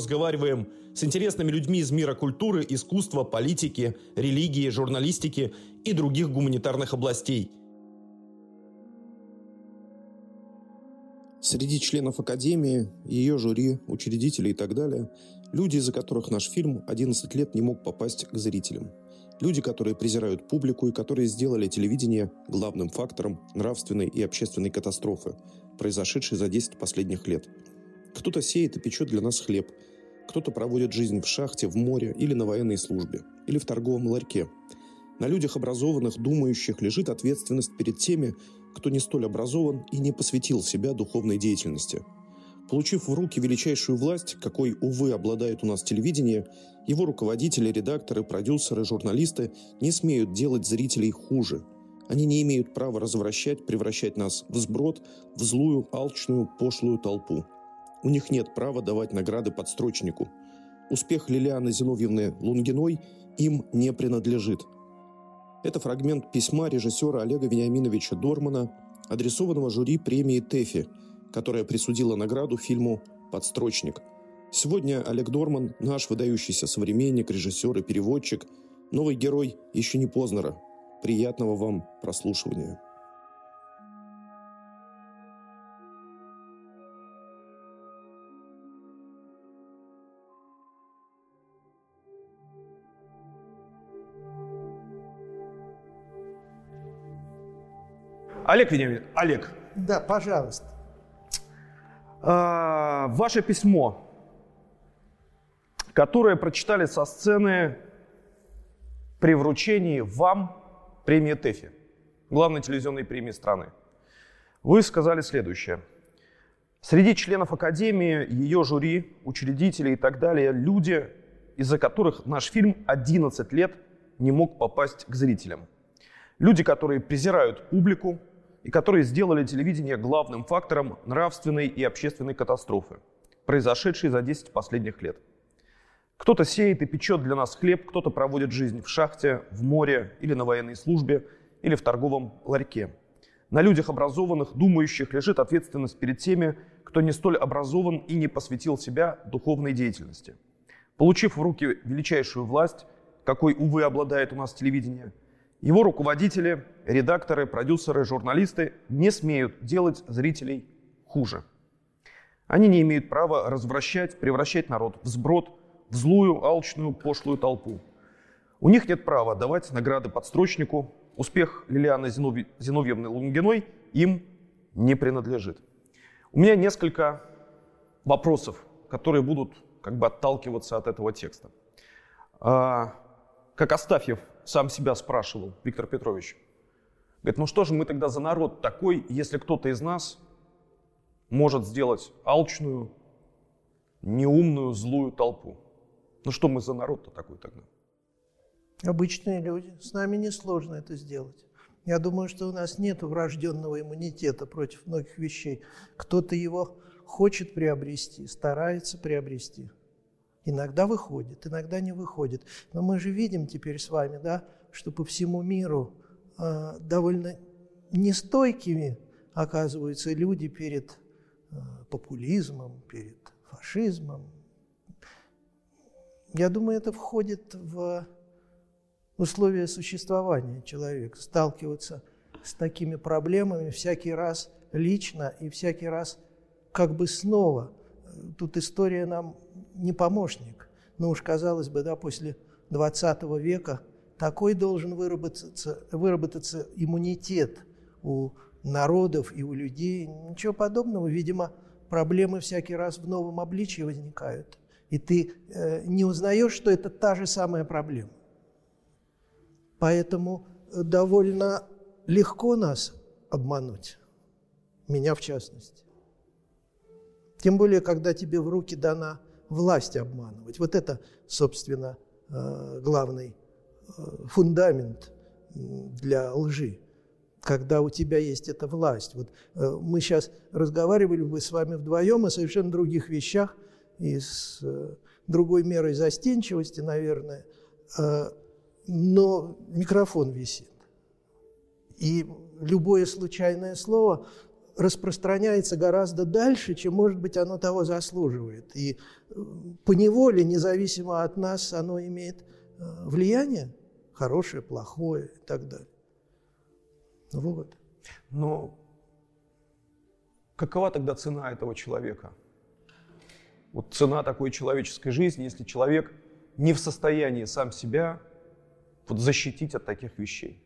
разговариваем с интересными людьми из мира культуры, искусства, политики, религии, журналистики и других гуманитарных областей. Среди членов Академии, ее жюри, учредителей и так далее, люди, из-за которых наш фильм 11 лет не мог попасть к зрителям. Люди, которые презирают публику и которые сделали телевидение главным фактором нравственной и общественной катастрофы, произошедшей за 10 последних лет. Кто-то сеет и печет для нас хлеб, кто-то проводит жизнь в шахте, в море или на военной службе, или в торговом ларьке. На людях образованных, думающих, лежит ответственность перед теми, кто не столь образован и не посвятил себя духовной деятельности. Получив в руки величайшую власть, какой, увы, обладает у нас телевидение, его руководители, редакторы, продюсеры, журналисты не смеют делать зрителей хуже. Они не имеют права развращать, превращать нас в сброд, в злую, алчную, пошлую толпу. У них нет права давать награды подстрочнику. Успех Лилианы Зиновьевны Лунгиной им не принадлежит. Это фрагмент письма режиссера Олега Вениаминовича Дормана, адресованного жюри премии ТЭФИ, которая присудила награду фильму «Подстрочник». Сегодня Олег Дорман – наш выдающийся современник, режиссер и переводчик, новый герой еще не Познера. Приятного вам прослушивания. Олег Вениаминович, Олег. Да, пожалуйста. Ваше письмо, которое прочитали со сцены при вручении вам премии ТЭФИ, главной телевизионной премии страны. Вы сказали следующее. Среди членов Академии, ее жюри, учредителей и так далее, люди, из-за которых наш фильм 11 лет не мог попасть к зрителям. Люди, которые презирают публику, и которые сделали телевидение главным фактором нравственной и общественной катастрофы, произошедшей за 10 последних лет. Кто-то сеет и печет для нас хлеб, кто-то проводит жизнь в шахте, в море или на военной службе, или в торговом ларьке. На людях образованных, думающих лежит ответственность перед теми, кто не столь образован и не посвятил себя духовной деятельности. Получив в руки величайшую власть, какой, увы, обладает у нас телевидение, его руководители, редакторы, продюсеры, журналисты не смеют делать зрителей хуже. Они не имеют права развращать, превращать народ в сброд, в злую, алчную, пошлую толпу. У них нет права давать награды подстрочнику. Успех Лилианы Зиновьевны Лунгиной им не принадлежит. У меня несколько вопросов, которые будут отталкиваться от этого текста. Как Астафьев сам себя спрашивал, Виктор Петрович. Говорит, ну что же мы тогда за народ такой, если кто-то из нас может сделать алчную, неумную, злую толпу? Ну что мы за народ-то такой тогда? Обычные люди. С нами несложно это сделать. Я думаю, что у нас нет врожденного иммунитета против многих вещей. Кто-то его хочет приобрести, старается приобрести. Иногда выходит, иногда не выходит. Но мы же видим теперь с вами, да, что по всему миру довольно нестойкими оказываются люди перед популизмом, перед фашизмом. Я думаю, это входит в условия существования человека, сталкиваться с такими проблемами всякий раз лично и всякий раз снова. Тут история нам не помощник. Но уж, казалось бы, да, после 20 века такой должен выработаться иммунитет у народов и у людей. Ничего подобного. Видимо, проблемы всякий раз в новом обличии возникают. И ты не узнаешь, что это та же самая проблема. Поэтому довольно легко нас обмануть. Меня в частности. Тем более, когда тебе в руки дана власть обманывать. Вот это, собственно, главный фундамент для лжи. Когда у тебя есть эта власть. Вот мы сейчас разговаривали бы с вами вдвоем о совершенно других вещах и с другой мерой застенчивости, наверное, но микрофон висит. И любое случайное слово распространяется гораздо дальше, чем, может быть, оно того заслуживает. И поневоле, независимо от нас, оно имеет влияние, хорошее, плохое и так далее. Вот. Но какова тогда цена этого человека? Вот цена такой человеческой жизни, если человек не в состоянии сам себя вот защитить от таких вещей.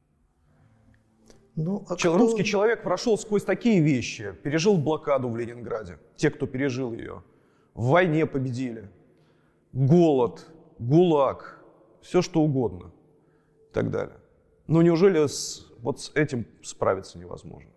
Русский человек прошел сквозь такие вещи, пережил блокаду в Ленинграде, те, кто пережил ее, в войне победили, голод, ГУЛАГ, все что угодно и так далее. Но неужели с этим справиться невозможно?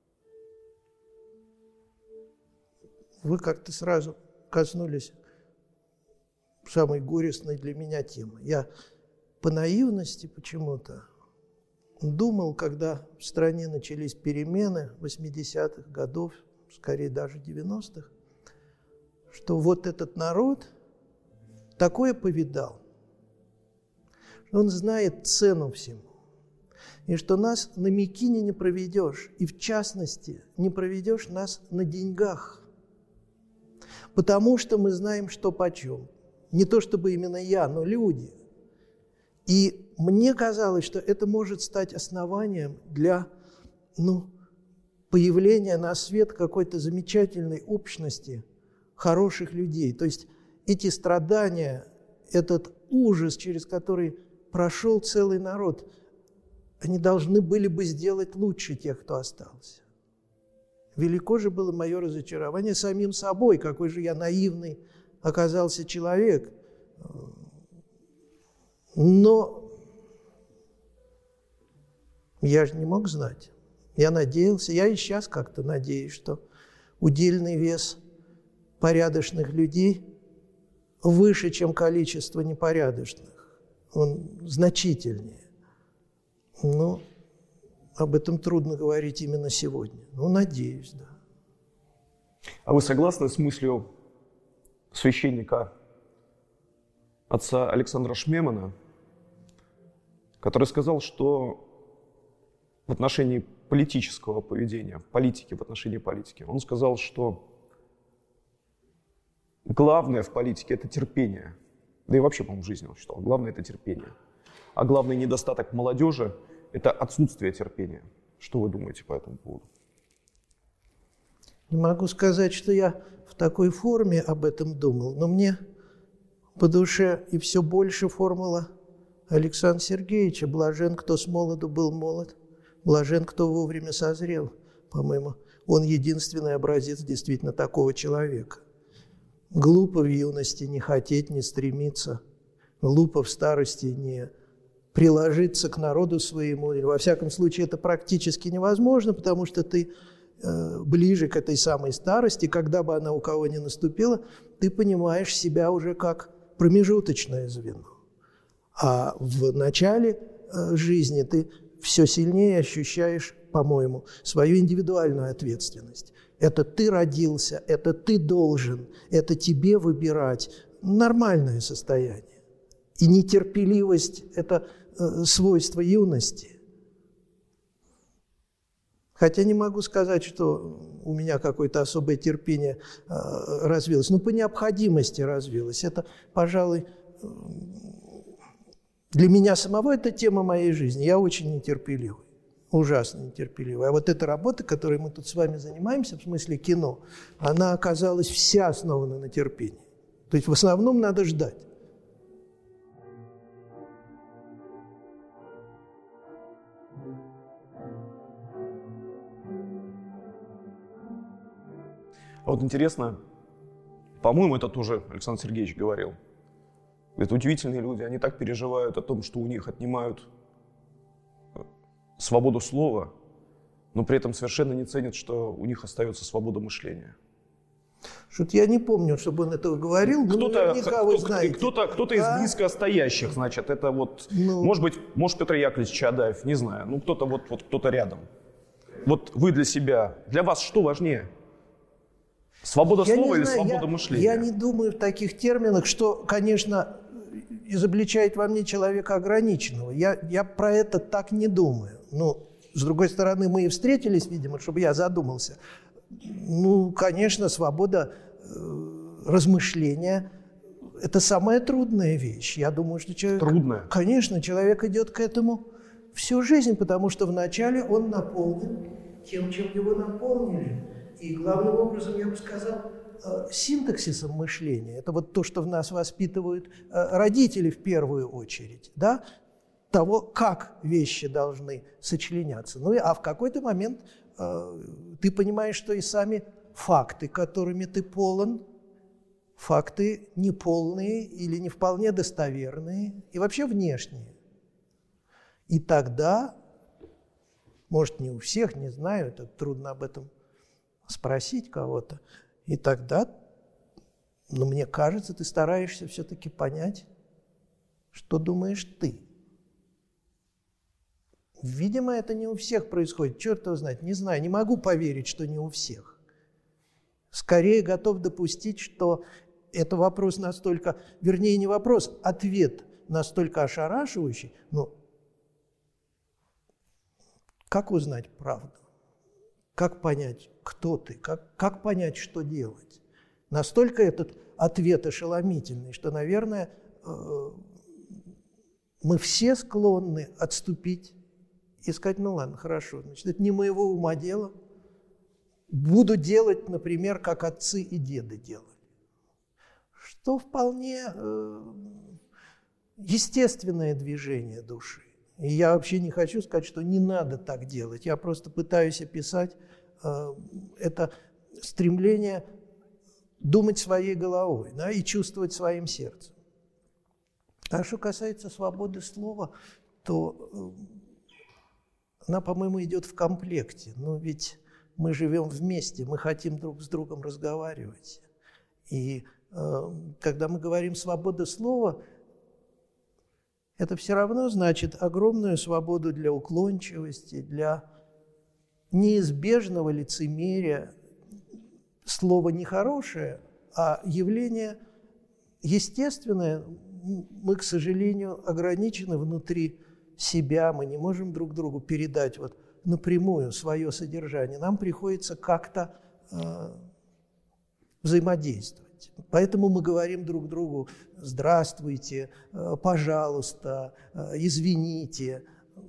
Вы как-то сразу коснулись самой горестной для меня темы. Я по наивности почему-то думал, когда в стране начались перемены 80-х годов, скорее даже 90-х, что вот этот народ такое повидал, что он знает цену всему, и что нас на мякине не проведешь, и в частности не проведешь нас на деньгах, потому что мы знаем, что почем. Не то чтобы именно я, но люди. И мне казалось, что это может стать основанием для появления на свет какой-то замечательной общности хороших людей. То есть эти страдания, этот ужас, через который прошел целый народ, они должны были бы сделать лучше тех, кто остался. Велико же было мое разочарование самим собой, какой же я наивный оказался человек. Но я же не мог знать. Я надеялся, я и сейчас как-то надеюсь, что удельный вес порядочных людей выше, чем количество непорядочных. Он значительнее. Но об этом трудно говорить именно сегодня. Надеюсь, да. А вы согласны с мыслью священника отца Александра Шмемана, который сказал, что в отношении политического поведения, в отношении политики, он сказал, что главное в политике – это терпение. Да и вообще, по-моему, в жизни он считал, главное – это терпение. А главный недостаток молодежи – это отсутствие терпения. Что вы думаете по этому поводу? Не могу сказать, что я в такой форме об этом думал, но мне по душе и все больше формула Александра Сергеевича: «Блажен, кто с молоду был молод, блажен, кто вовремя созрел». По-моему, он единственный образец действительно такого человека. Глупо в юности не хотеть, не стремиться, глупо в старости не приложиться к народу своему. Или, во всяком случае, это практически невозможно, потому что ты ближе к этой самой старости, когда бы она у кого ни наступила, ты понимаешь себя уже как промежуточное звено. А в начале жизни ты все сильнее ощущаешь, по-моему, свою индивидуальную ответственность. Это ты родился, это ты должен, это тебе выбирать. Нормальное состояние. И нетерпеливость – это свойство юности. Хотя не могу сказать, что у меня какое-то особое терпение развилось. По необходимости развилось. Это, пожалуй, для меня самого это тема моей жизни. Я очень нетерпеливый, ужасно нетерпеливый. А вот эта работа, которой мы тут с вами занимаемся, в смысле кино, она оказалась вся основана на терпении. То есть в основном надо ждать. А вот интересно, по-моему, это тоже Александр Сергеевич говорил. Это удивительные люди, они так переживают о том, что у них отнимают свободу слова, но при этом совершенно не ценят, что у них остается свобода мышления. Что-то я не помню, чтобы он этого говорил, но наверняка вы знаете. Кто-то из близкостоящих, значит, это вот, может Петр Яковлевич Чадаев, не знаю, кто-то кто-то рядом. Вот вы для вас что важнее? Свобода слова или свобода мышления? Я не думаю в таких терминах, что, конечно, изобличает во мне человека ограниченного. Я про это так не думаю. С другой стороны, мы и встретились, видимо, чтобы я задумался. Ну, конечно, свобода размышления – это самая трудная вещь. Я думаю, что человек… Трудная? Конечно, человек идет к этому всю жизнь, потому что вначале он наполнен тем, чем его наполнили. И главным образом, я бы сказал, синтаксисом мышления. Это вот то, что в нас воспитывают родители в первую очередь, да? Того, как вещи должны сочленяться. Ну, а в какой-то момент ты понимаешь, что и сами факты, которыми ты полон, факты неполные или не вполне достоверные, и вообще внешние. И тогда, может, не у всех, не знаю, это трудно об этом спросить кого-то, и тогда, ну, мне кажется, ты стараешься все-таки понять, что думаешь ты. Видимо, это не у всех происходит. Черт его знает, не знаю, не могу поверить, что не у всех. Скорее готов допустить, что это вопрос настолько, вернее, не вопрос, ответ настолько ошарашивающий. Ну, как узнать правду? Как понять, кто ты? Как понять, что делать? Настолько этот ответ ошеломительный, что, наверное, мы все склонны отступить и сказать, ну ладно, хорошо, значит, это не моего ума дело. Буду делать, например, как отцы и деды делали. Что вполне естественное движение души. И я вообще не хочу сказать, что не надо так делать. Я просто пытаюсь описать это стремление думать своей головой, да, и чувствовать своим сердцем. А что касается свободы слова, то она, по-моему, идет в комплекте. Но ведь мы живем вместе, мы хотим друг с другом разговаривать. И когда мы говорим «свобода слова», это все равно значит огромную свободу для уклончивости, для неизбежного лицемерия. Слово нехорошее, а явление естественное. Мы, к сожалению, ограничены внутри себя, мы не можем друг другу передать вот напрямую свое содержание. Нам приходится как-то взаимодействовать. Поэтому мы говорим друг другу «здравствуйте», «пожалуйста», «извините»,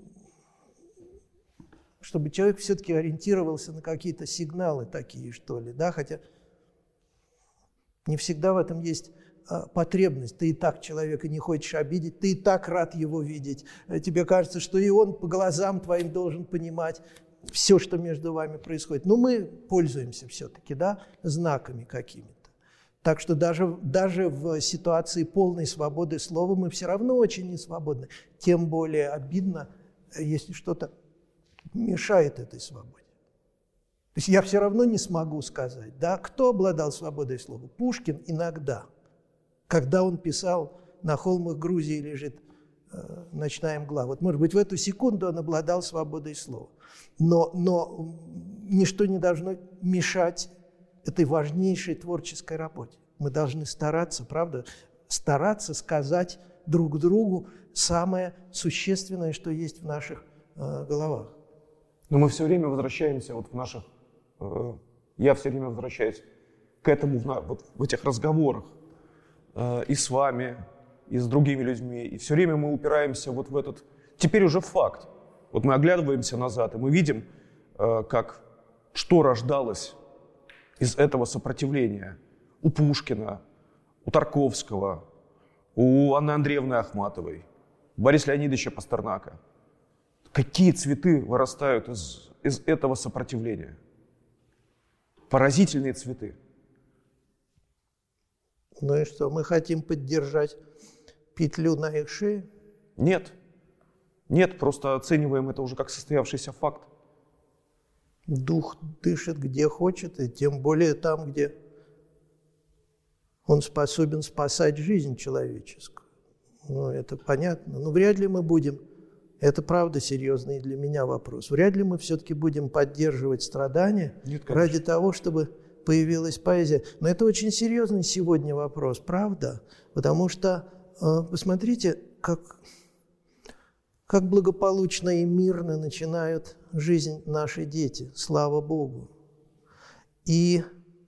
чтобы человек все-таки ориентировался на какие-то сигналы такие, что ли, да, хотя не всегда в этом есть потребность. Ты и так человека не хочешь обидеть, ты и так рад его видеть. Тебе кажется, что и он по глазам твоим должен понимать все, что между вами происходит. Но мы пользуемся все-таки, да, знаками какими-то. Так что даже в ситуации полной свободы слова мы все равно очень несвободны. Тем более обидно, если что-то мешает этой свободе. То есть я все равно не смогу сказать, да, кто обладал свободой слова? Пушкин иногда. Когда он писал «На холмах Грузии лежит ночная мгла». Вот, может быть, в эту секунду он обладал свободой слова. Но ничто не должно мешать этой важнейшей творческой работе. Мы должны стараться, правда, стараться сказать друг другу самое существенное, что есть в наших головах. Но мы все время возвращаемся вот в наших... Я все время возвращаюсь к этому вот в этих разговорах. И с вами, и с другими людьми. И все время мы упираемся вот в этот, теперь уже факт. Вот мы оглядываемся назад, и мы видим, что рождалось из этого сопротивления у Пушкина, у Тарковского, у Анны Андреевны Ахматовой, у Бориса Леонидовича Пастернака. Какие цветы вырастают из этого сопротивления? Поразительные цветы. Ну и что, мы хотим поддержать петлю на их шее? Нет. Нет, просто оцениваем это уже как состоявшийся факт. Дух дышит где хочет, и тем более там, где он способен спасать жизнь человеческую. Ну, это понятно. Но вряд ли мы будем, это правда серьезный для меня вопрос, вряд ли мы все-таки будем поддерживать страдания ради того, чтобы появилась поэзия. Но это очень серьезный сегодня вопрос, правда? Потому что, посмотрите, как благополучно и мирно начинают жизнь наши дети, слава Богу. И,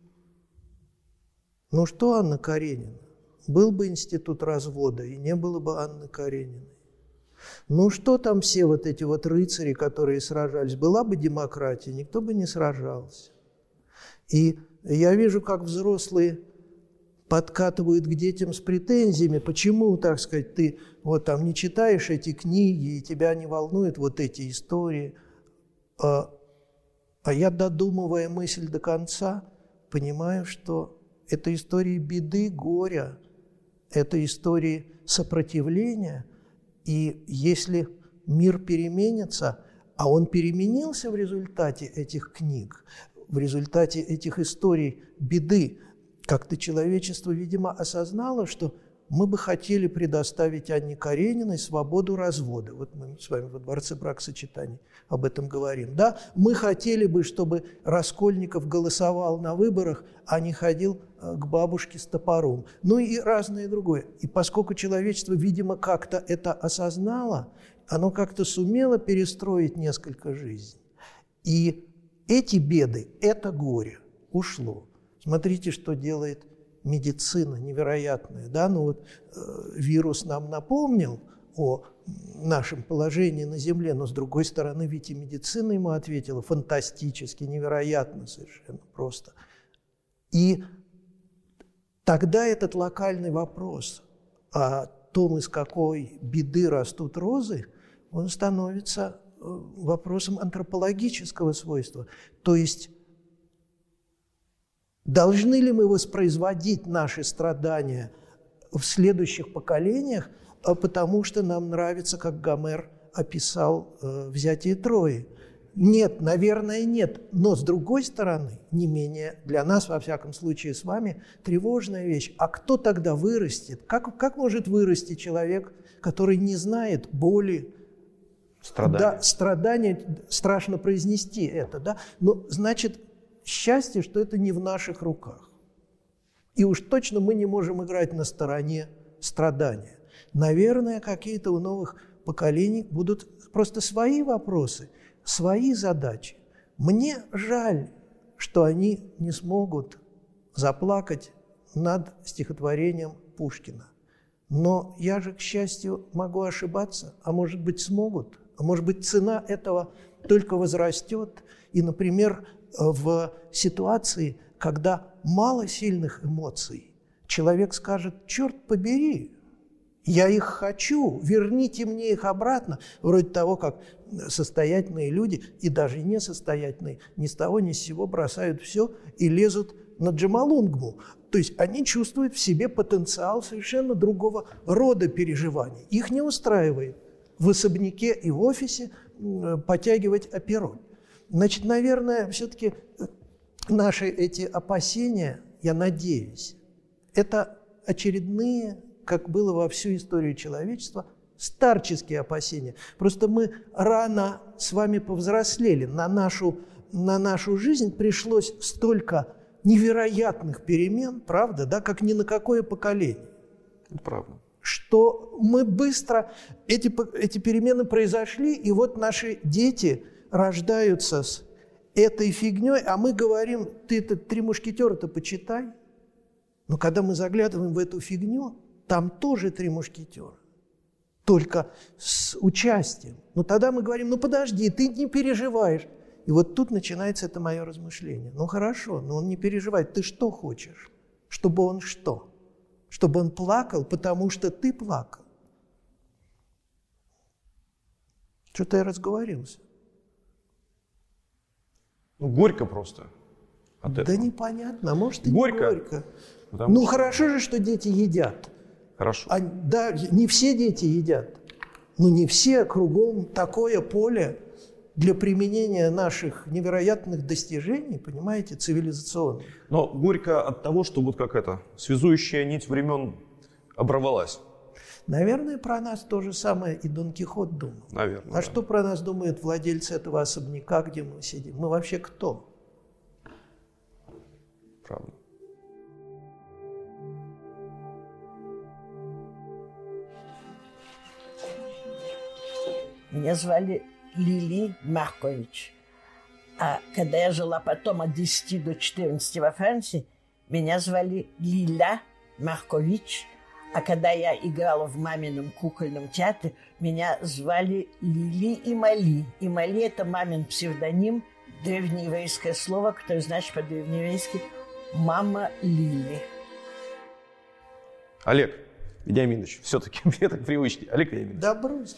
ну что Анна Каренина? Был бы институт развода, и не было бы Анны Карениной. Ну что там все вот эти вот рыцари, которые сражались? Была бы демократия, никто бы не сражался. И я вижу, как взрослые подкатывают к детям с претензиями, почему, так сказать, ты вот там не читаешь эти книги, и тебя не волнуют вот эти истории. А я, додумывая мысль до конца, понимаю, что это истории беды, горя, это истории сопротивления. И если мир переменится, а он переменился в результате этих книг, в результате этих историй беды, как-то человечество, видимо, осознало, что мы бы хотели предоставить Анне Карениной свободу развода. Вот мы с вами во Дворце бракосочетаний об этом говорим. Да? Мы хотели бы, чтобы Раскольников голосовал на выборах, а не ходил к бабушке с топором. Ну и разное другое. И поскольку человечество, видимо, как-то это осознало, оно как-то сумело перестроить несколько жизней. И эти беды, это горе ушло. Смотрите, что делает медицина невероятная. Да? Ну вот, вирус нам напомнил о нашем положении на Земле, но с другой стороны, ведь и медицина ему ответила фантастически, невероятно совершенно просто. И тогда этот локальный вопрос о том, из какой беды растут розы, он становится вопросом антропологического свойства. То есть должны ли мы воспроизводить наши страдания в следующих поколениях, потому что нам нравится, как Гомер описал взятие Трои? Нет, наверное, нет. Но, с другой стороны, не менее для нас, во всяком случае с вами, тревожная вещь. А кто тогда вырастет? Как может вырасти человек, который не знает боли, страдания? Да, страдания, страшно произнести это, да? Но, значит, счастье, что это не в наших руках. И уж точно мы не можем играть на стороне страдания. Наверное, какие-то у новых поколений будут просто свои вопросы, свои задачи. Мне жаль, что они не смогут заплакать над стихотворением Пушкина. Но я же, к счастью, могу ошибаться, а может быть, смогут. А может быть, цена этого только возрастет. И, например, в ситуации, когда мало сильных эмоций, человек скажет: «Черт побери, я их хочу, верните мне их обратно». Вроде того, как состоятельные люди, и даже несостоятельные, ни с того ни с сего бросают все и лезут на Джомолунгму. То есть они чувствуют в себе потенциал совершенно другого рода переживаний. Их не устраивает в особняке и в офисе потягивать апероль. Значит, наверное, все-таки наши эти опасения, я надеюсь, это очередные, как было во всю историю человечества, старческие опасения. Просто мы рано с вами повзрослели. На нашу жизнь пришлось столько невероятных перемен, правда, да, как ни на какое поколение. Это правда. Что мы быстро, эти перемены произошли, и вот наши дети рождаются с этой фигней, а мы говорим: ты это «Три мушкетера»-то почитай. Но когда мы заглядываем в эту фигню, там тоже «Три мушкетера», только с участием. Но тогда мы говорим: ну подожди, ты не переживаешь. И вот тут начинается это мое размышление. Ну хорошо, но он не переживает. Ты что хочешь? Чтобы он что? Чтобы он плакал, потому что ты плакал? Что-то я разговорился. Ну, горько просто от этого. Да непонятно, а может и горько. Не горько. Ну, Что... хорошо же, что дети едят. Хорошо. Да, не все дети едят. Но не все, кругом такое поле для применения наших невероятных достижений, понимаете, цивилизационных. Но горько от того, что вот как это, связующая нить времен оборвалась. Наверное, про нас то же самое и Дон Кихот думал. Наверное. А что про нас думают владельцы этого особняка, где мы сидим? Мы вообще кто? Правда. Меня звали Лили Маркович. А когда я жила потом от 10 до 14 во Франции, меня звали Лиля Маркович. А когда я играла в мамином кукольном театре, меня звали Лили Имали. Имали – это мамин псевдоним, древнееврейское слово, которое значит по-древнееврейски «мама Лили». Олег Вениаминович, все-таки мне так привычнее. Олег Вениаминович. Да брось.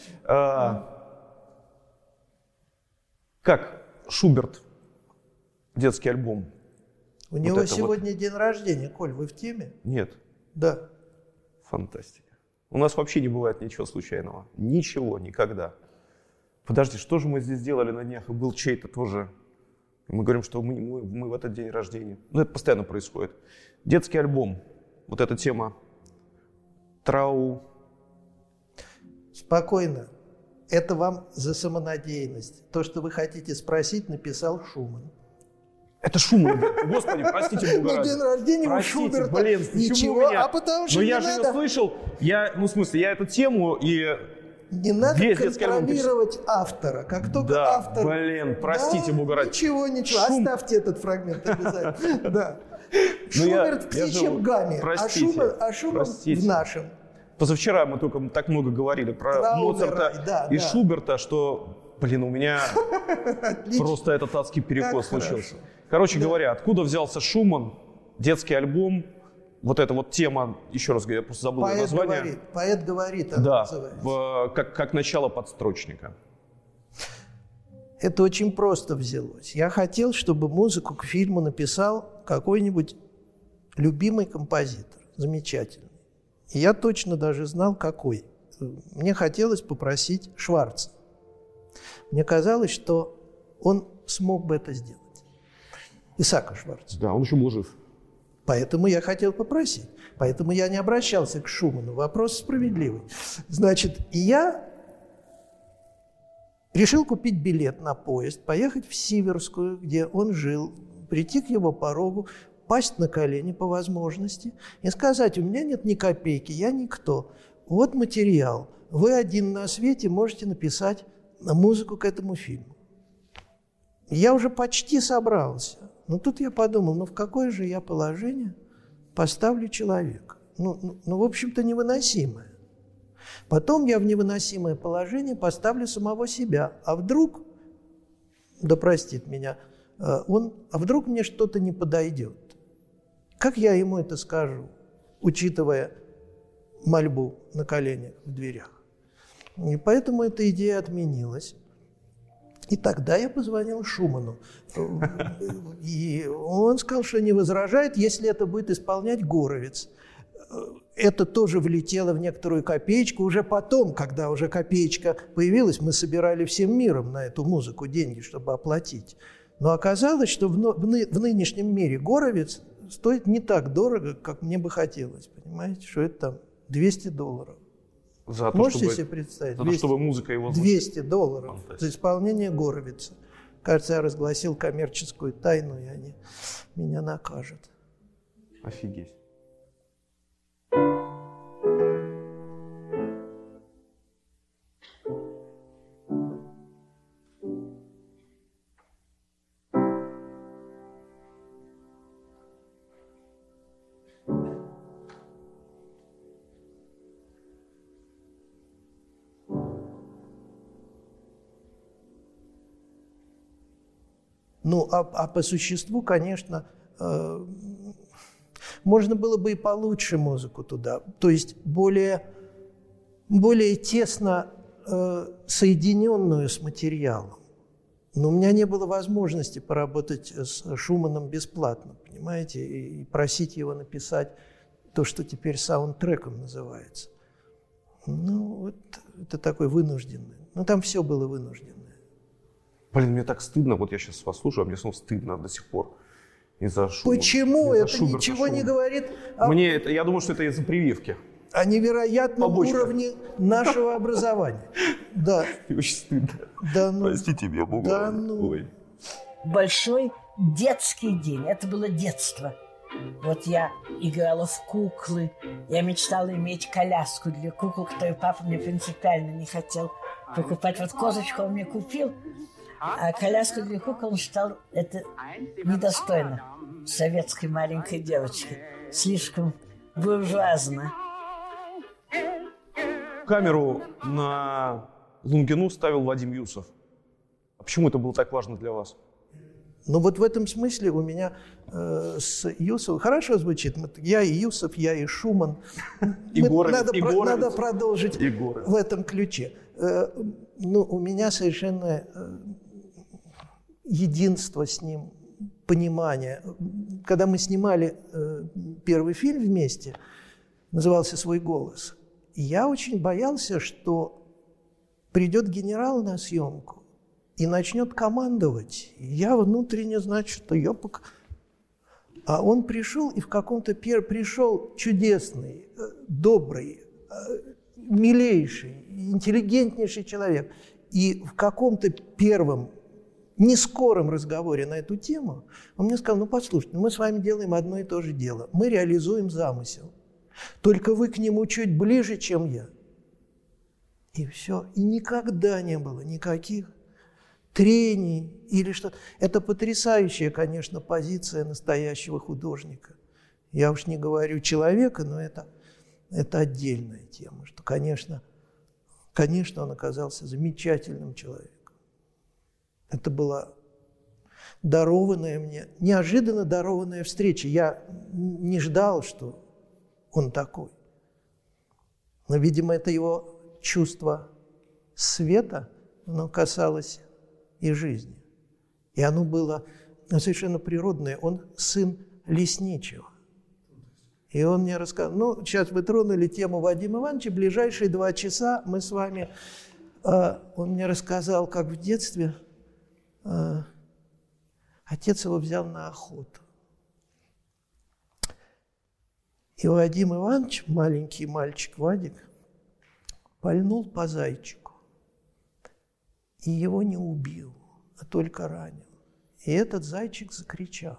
Как Шуберт, детский альбом? У него сегодня день рождения, Коль, вы в теме? Нет. Да. Фантастика. У нас вообще не бывает ничего случайного. Ничего, никогда. Подожди, что же мы здесь делали на днях? И был чей-то тоже. Мы говорим, что мы в этот день рождения. Ну, это постоянно происходит. Детский альбом. Вот эта тема. Трау. Спокойно. Это вам за самонадеянность. То, что вы хотите спросить, написал Шуман. Это Шуман. Господи, простите, Бога ради. День рождения у Шуберта. Блин, ничего, а потому что но не я же надо. ее слышал. Я эту тему и... Не надо весь детский альбом контролировать автора. Как только автор... блин, простите, Бога ради. Ничего, оставьте этот фрагмент обязательно. Да. Шуберт в птичьем гамме, а Шуман в нашем. Позавчера мы только так много говорили про Моцарта и Шуберта, что, блин, у меня просто этот адский перекос случился. Короче говоря, откуда взялся Шуман, детский альбом, вот эта вот тема, еще раз говорю, я просто забыл название. Поэт говорит, да, как начало подстрочника. Это очень просто взялось. Я хотел, чтобы музыку к фильму написал какой-нибудь любимый композитор, замечательный. И я точно даже знал, какой. Мне хотелось попросить Шварца. Мне казалось, что он смог бы это сделать. Исаака Шварца. Да, он еще был жив. Поэтому я хотел попросить. Поэтому я не обращался к Шуману. Вопрос справедливый. Значит, и я решил купить билет на поезд, поехать в Сиверскую, где он жил, прийти к его порогу, пасть на колени по возможности и сказать: у меня нет ни копейки, я никто. Вот материал. Вы один на свете можете написать музыку к этому фильму. Я уже почти собрался. Но тут я подумал, в какое же я положение поставлю человека? В общем-то, невыносимое. Потом я в невыносимое положение поставлю самого себя. А вдруг, да простит меня, а вдруг мне что-то не подойдет? Как я ему это скажу, учитывая мольбу на коленях в дверях? И поэтому эта идея отменилась. И тогда я позвонил Шуману. И он сказал, что не возражает, если это будет исполнять Горовиц. Это тоже влетело в некоторую копеечку. Уже потом, когда уже копеечка появилась, мы собирали всем миром на эту музыку деньги, чтобы оплатить. Но оказалось, что в нынешнем мире Горовиц стоит не так дорого, как мне бы хотелось. Понимаете, что это там $200. Можете себе представить? За то, чтобы музыка его звучит? $200 за исполнение Горовица. Кажется, я разгласил коммерческую тайну, и они меня накажут. Офигеть. А по существу, конечно, можно было бы и получше музыку туда, то есть более тесно соединенную с материалом. Но у меня не было возможности поработать с Шуманом бесплатно, понимаете, и просить его написать то, что теперь саундтреком называется. Вот это такой вынужденный. Там все было вынужденное. Блин, мне так стыдно, вот я сейчас вас слушаю, а мне снова стыдно до сих пор из-за Шумана. Почему? Это ничего не говорит я думаю, что это из-за прививки. О невероятном уровне нашего образования. Да. Очень стыдно. Да, простите меня, Бога. Да, Ой. Большой детский день. Это было детство. Вот я играла в куклы. Я мечтала иметь коляску для кукол, которую папа мне принципиально не хотел покупать. Вот козочку он мне купил, а коляску для кукол он считал это недостойно советской маленькой девочки. Слишком буржуазно. Камеру на Лунгину ставил Вадим Юсов. А почему это было так важно для вас? Ну вот в этом смысле у меня с Юсовым хорошо звучит. Я и Юсов, я и Шуман. Надо продолжить в этом ключе. У меня совершенно единство с ним, понимание. Когда мы снимали первый фильм вместе, назывался «Свой голос», я очень боялся, что придет генерал на съемку и начнет командовать. Я внутренне, значит, что ёпок. А он пришел, и в каком-то пришел чудесный, добрый, милейший, интеллигентнейший человек. И в каком-то первом, нескором разговоре на эту тему он мне сказал: ну, послушайте, мы с вами делаем одно и то же дело. Мы реализуем замысел. Только вы к нему чуть ближе, чем я. И все. И никогда не было никаких трений или что-то. Это потрясающая, конечно, позиция настоящего художника. Я уж не говорю человека, но это отдельная тема, что, конечно, он оказался замечательным человеком. Это была дарованная мне, неожиданно дарованная встреча. Я не ждал, что он такой. Но, видимо, это его чувство света, оно касалось и жизни. И оно было совершенно природное. Он сын лесничего. И он мне рассказал: ну, сейчас вы тронули тему Вадима Ивановича, ближайшие 2 часа мы с вами... Он мне рассказал, как в детстве отец его взял на охоту. И Вадим Иванович, маленький мальчик Вадик, пальнул по зайчику. И его не убил, а только ранил. И этот зайчик закричал.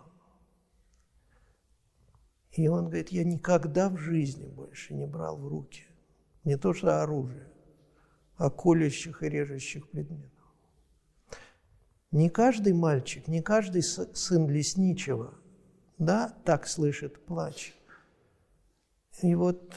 И он говорит: я никогда в жизни больше не брал в руки не то что оружие, а колющих и режущих предметов. Не каждый мальчик, не каждый сын лесничего, да, так слышит плач. И вот,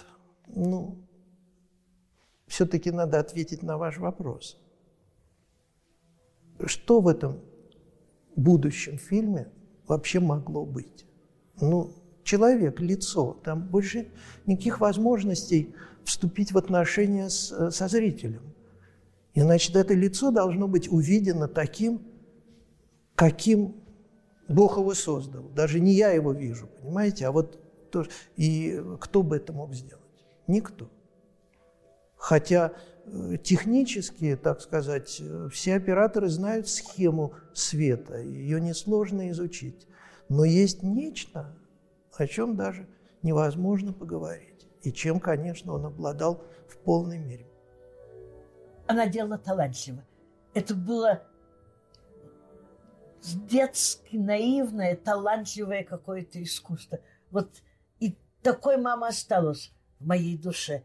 все-таки надо ответить на ваш вопрос. Что в этом будущем фильме вообще могло быть? Человек, лицо, там больше никаких возможностей вступить в отношения со зрителем. И, значит, это лицо должно быть увидено таким, каким Бог его создал. Даже не я его вижу, понимаете? А вот тоже. И кто бы это мог сделать? Никто. Хотя технически, так сказать, все операторы знают схему света, ее несложно изучить. Но есть нечто, о чем даже невозможно поговорить, и чем, конечно, он обладал в полной мере. Она делала талантливо. Это было детски наивное, талантливое какое-то искусство. Вот и такой мама осталась в моей душе,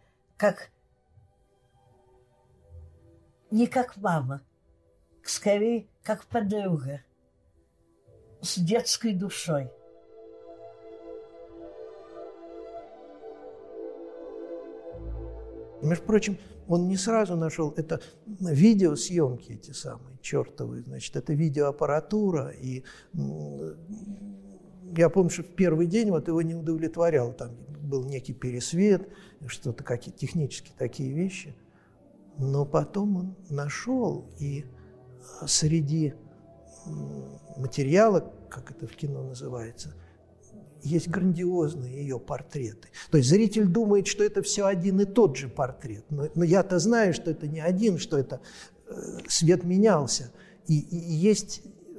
не как мама, скорее как подруга, с детской душой. Между прочим, он не сразу нашел это видеосъемки, эти самые чертовы, значит, это видеоаппаратура. И я помню, что в первый день вот его не удовлетворял. Там был некий пересвет, что-то, какие технические такие вещи. Но потом он нашел, и среди материала, как это в кино называется, есть грандиозные ее портреты. То есть зритель думает, что это все один и тот же портрет. Но я-то знаю, что это не один, что это свет менялся. И есть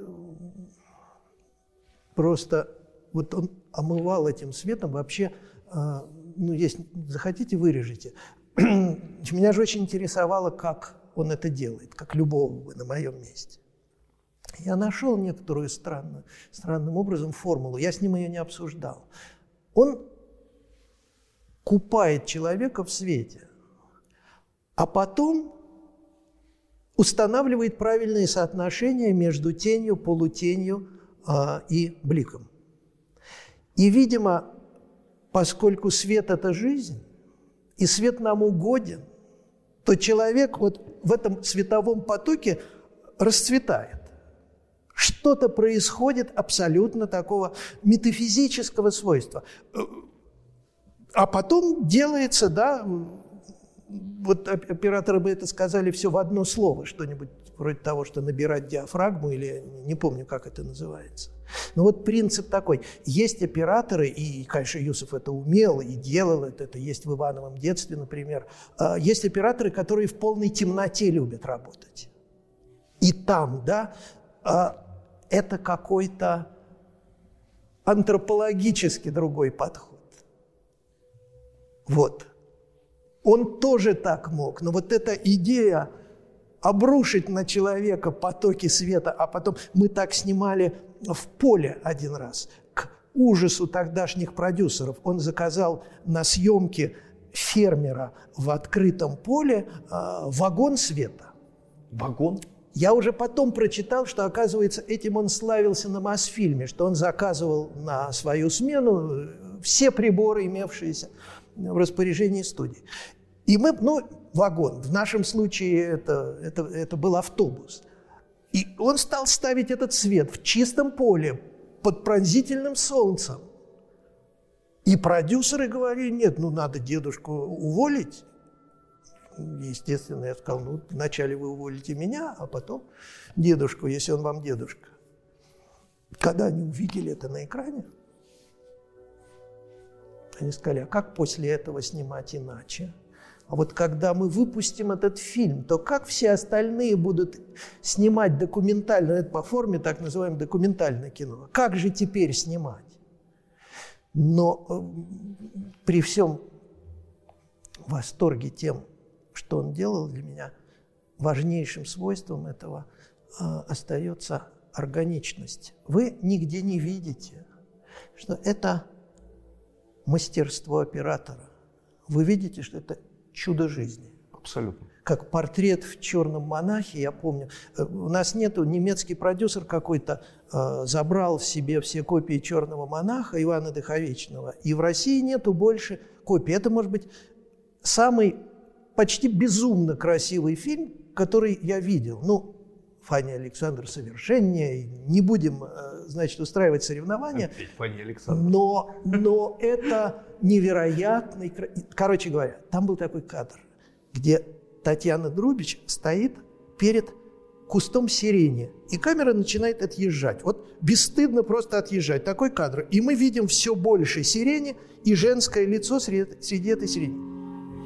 просто... Вот он омывал этим светом вообще... если захотите, вырежете. Меня же очень интересовало, как он это делает, как любого бы на моем месте. Я нашел некоторую странным образом формулу, я с ним ее не обсуждал. Он купает человека в свете, а потом устанавливает правильные соотношения между тенью, полутенью и бликом. И, видимо, поскольку свет – это жизнь, и свет нам угоден, то человек вот в этом световом потоке расцветает. Что-то происходит абсолютно такого метафизического свойства. А потом делается, да, вот операторы бы это сказали все в одно слово, что-нибудь вроде того, что набирать диафрагму, или не помню, как это называется. Но вот принцип такой. Есть операторы, и, конечно, Юсов это умел и делал это есть в Ивановом детстве, например. Есть операторы, которые в полной темноте любят работать. И там, да, это какой-то антропологически другой подход. Вот. Он тоже так мог, но вот эта идея обрушить на человека потоки света, а потом мы так снимали в поле один раз, к ужасу тогдашних продюсеров. Он заказал на съемке фермера в открытом поле вагон света. Вагон? Я уже потом прочитал, что, оказывается, этим он славился на Мосфильме, что он заказывал на свою смену все приборы, имевшиеся в распоряжении студии. И мы, вагон, в нашем случае это был автобус. И он стал ставить этот свет в чистом поле, под пронзительным солнцем. И продюсеры говорили: нет, надо дедушку уволить. Естественно, я сказал: вначале вы уволите меня, а потом дедушку, если он вам дедушка. Когда они увидели это на экране, они сказали: а как после этого снимать иначе? А вот когда мы выпустим этот фильм, то как все остальные будут снимать документально, это по форме так называемое документальное кино, как же теперь снимать? Но при всем восторге тем, что он делал, для меня важнейшим свойством этого остается органичность. Вы нигде не видите, что это мастерство оператора. Вы видите, что это чудо жизни. Абсолютно. Как портрет в «Черном монахе», я помню. У нас нету, немецкий продюсер какой-то забрал в себе все копии «Черного монаха» Ивана Дыховечного, и в России нету больше копий. Это, может быть, самый почти безумно красивый фильм, который я видел. Фанни Александр совершеннее, не будем, значит, устраивать соревнования. Опять Фанни Александр. Но это невероятный... Короче говоря, там был такой кадр, где Татьяна Друбич стоит перед кустом сирени, и камера начинает отъезжать. Вот бесстыдно просто отъезжать. Такой кадр. И мы видим все больше сирени и женское лицо среди этой сирени.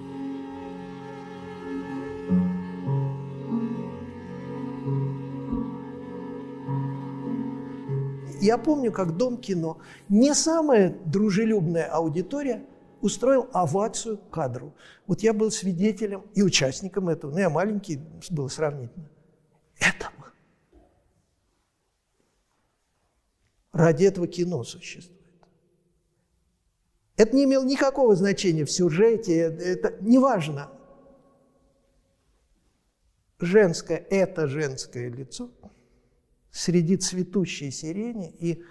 Я помню, как Дом кино, не самая дружелюбная аудитория, устроил овацию кадру. Вот я был свидетелем и участником этого, я маленький был сравнительно. Этого. Ради этого кино существует. Это не имело никакого значения в сюжете, это неважно. Это женское лицо среди цветущей сирени, и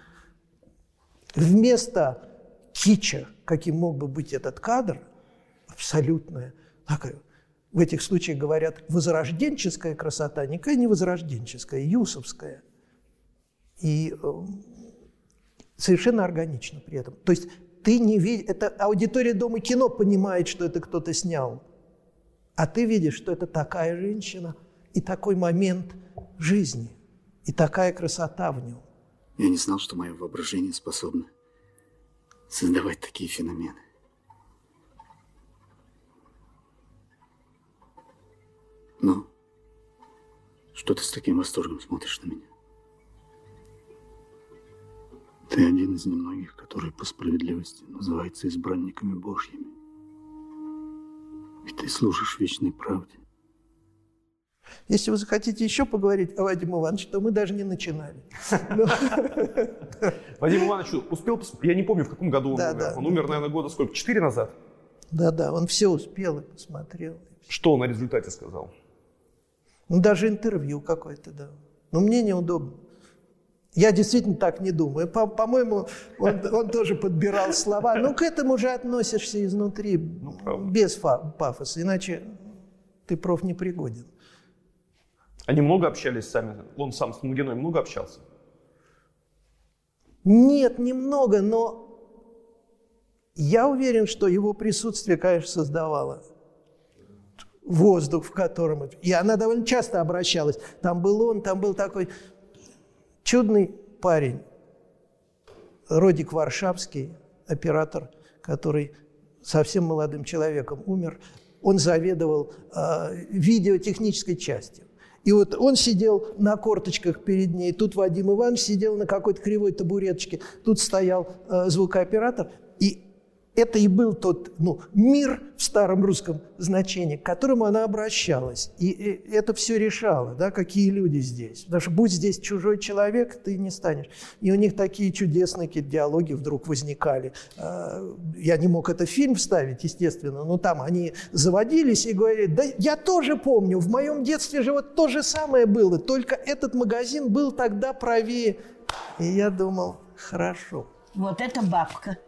вместо кича, каким мог бы быть этот кадр, абсолютная, в этих случаях говорят, возрожденческая красота, никакая не возрожденческая, юсовская, и совершенно органично при этом. То есть ты не видишь, это аудитория Дома кино понимает, что это кто-то снял, а ты видишь, что это такая женщина и такой момент жизни. И такая красота в нем. Я не знал, что мое воображение способно создавать такие феномены. Но что ты с таким восторгом смотришь на меня? Ты один из немногих, который по справедливости называется избранниками Божьими. И ты служишь вечной правде. Если вы захотите еще поговорить о Вадиме Ивановиче, то мы даже не начинали. Вадим Иванович успел, я не помню, в каком году он умер. Он умер, наверное, года сколько? 4 назад? Да, он все успел и посмотрел. Что он о результате сказал? Ну, даже интервью какое-то, да. Но мне неудобно. Я действительно так не думаю. По-моему, он тоже подбирал слова. Ну, к этому же относишься изнутри, без пафоса, иначе ты профнепригоден. Они много общались сами? Он сам с Мугиной много общался? Нет, немного, но я уверен, что его присутствие, конечно, создавало воздух, в котором... И она довольно часто обращалась. Там был он, там был такой чудный парень, Родик Варшавский, оператор, который совсем молодым человеком умер. Он заведовал видеотехнической частью. И вот он сидел на корточках перед ней, тут Вадим Иванович сидел на какой-то кривой табуреточке, тут стоял звукооператор. И это и был тот мир в старом русском значении, к которому она обращалась. И это все решало, да, какие люди здесь. Потому что будь здесь чужой человек, ты не станешь. И у них такие чудесные какие-то диалоги вдруг возникали. Я не мог это в фильм вставить, естественно, но там они заводились и говорили: да я тоже помню, в моем детстве же вот то же самое было, только этот магазин был тогда правее. И я думал, хорошо. Вот это бабка.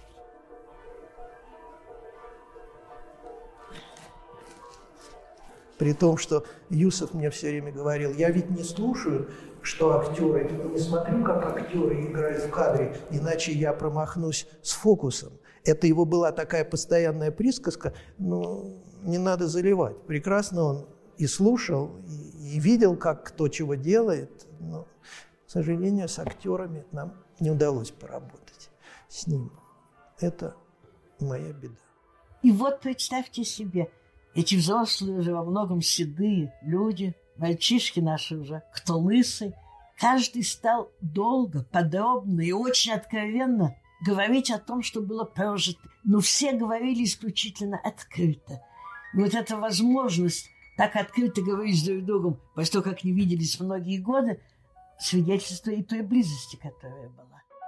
При том, что Юсов мне все время говорил: я ведь не слушаю, что актеры, не смотрю, как актеры играют в кадре, иначе я промахнусь с фокусом. Это его была такая постоянная присказка, но не надо заливать. Прекрасно он и слушал, и видел, как кто чего делает, но, к сожалению, с актерами нам не удалось поработать с ним. Это моя беда. И вот представьте себе, эти взрослые уже во многом седые люди, мальчишки наши уже, кто лысый, каждый стал долго, подробно и очень откровенно говорить о том, что было прожито. Но все говорили исключительно открыто. И вот эта возможность так открыто говорить друг с другом, во что как не виделись многие годы, свидетельствует и той близости, которая была.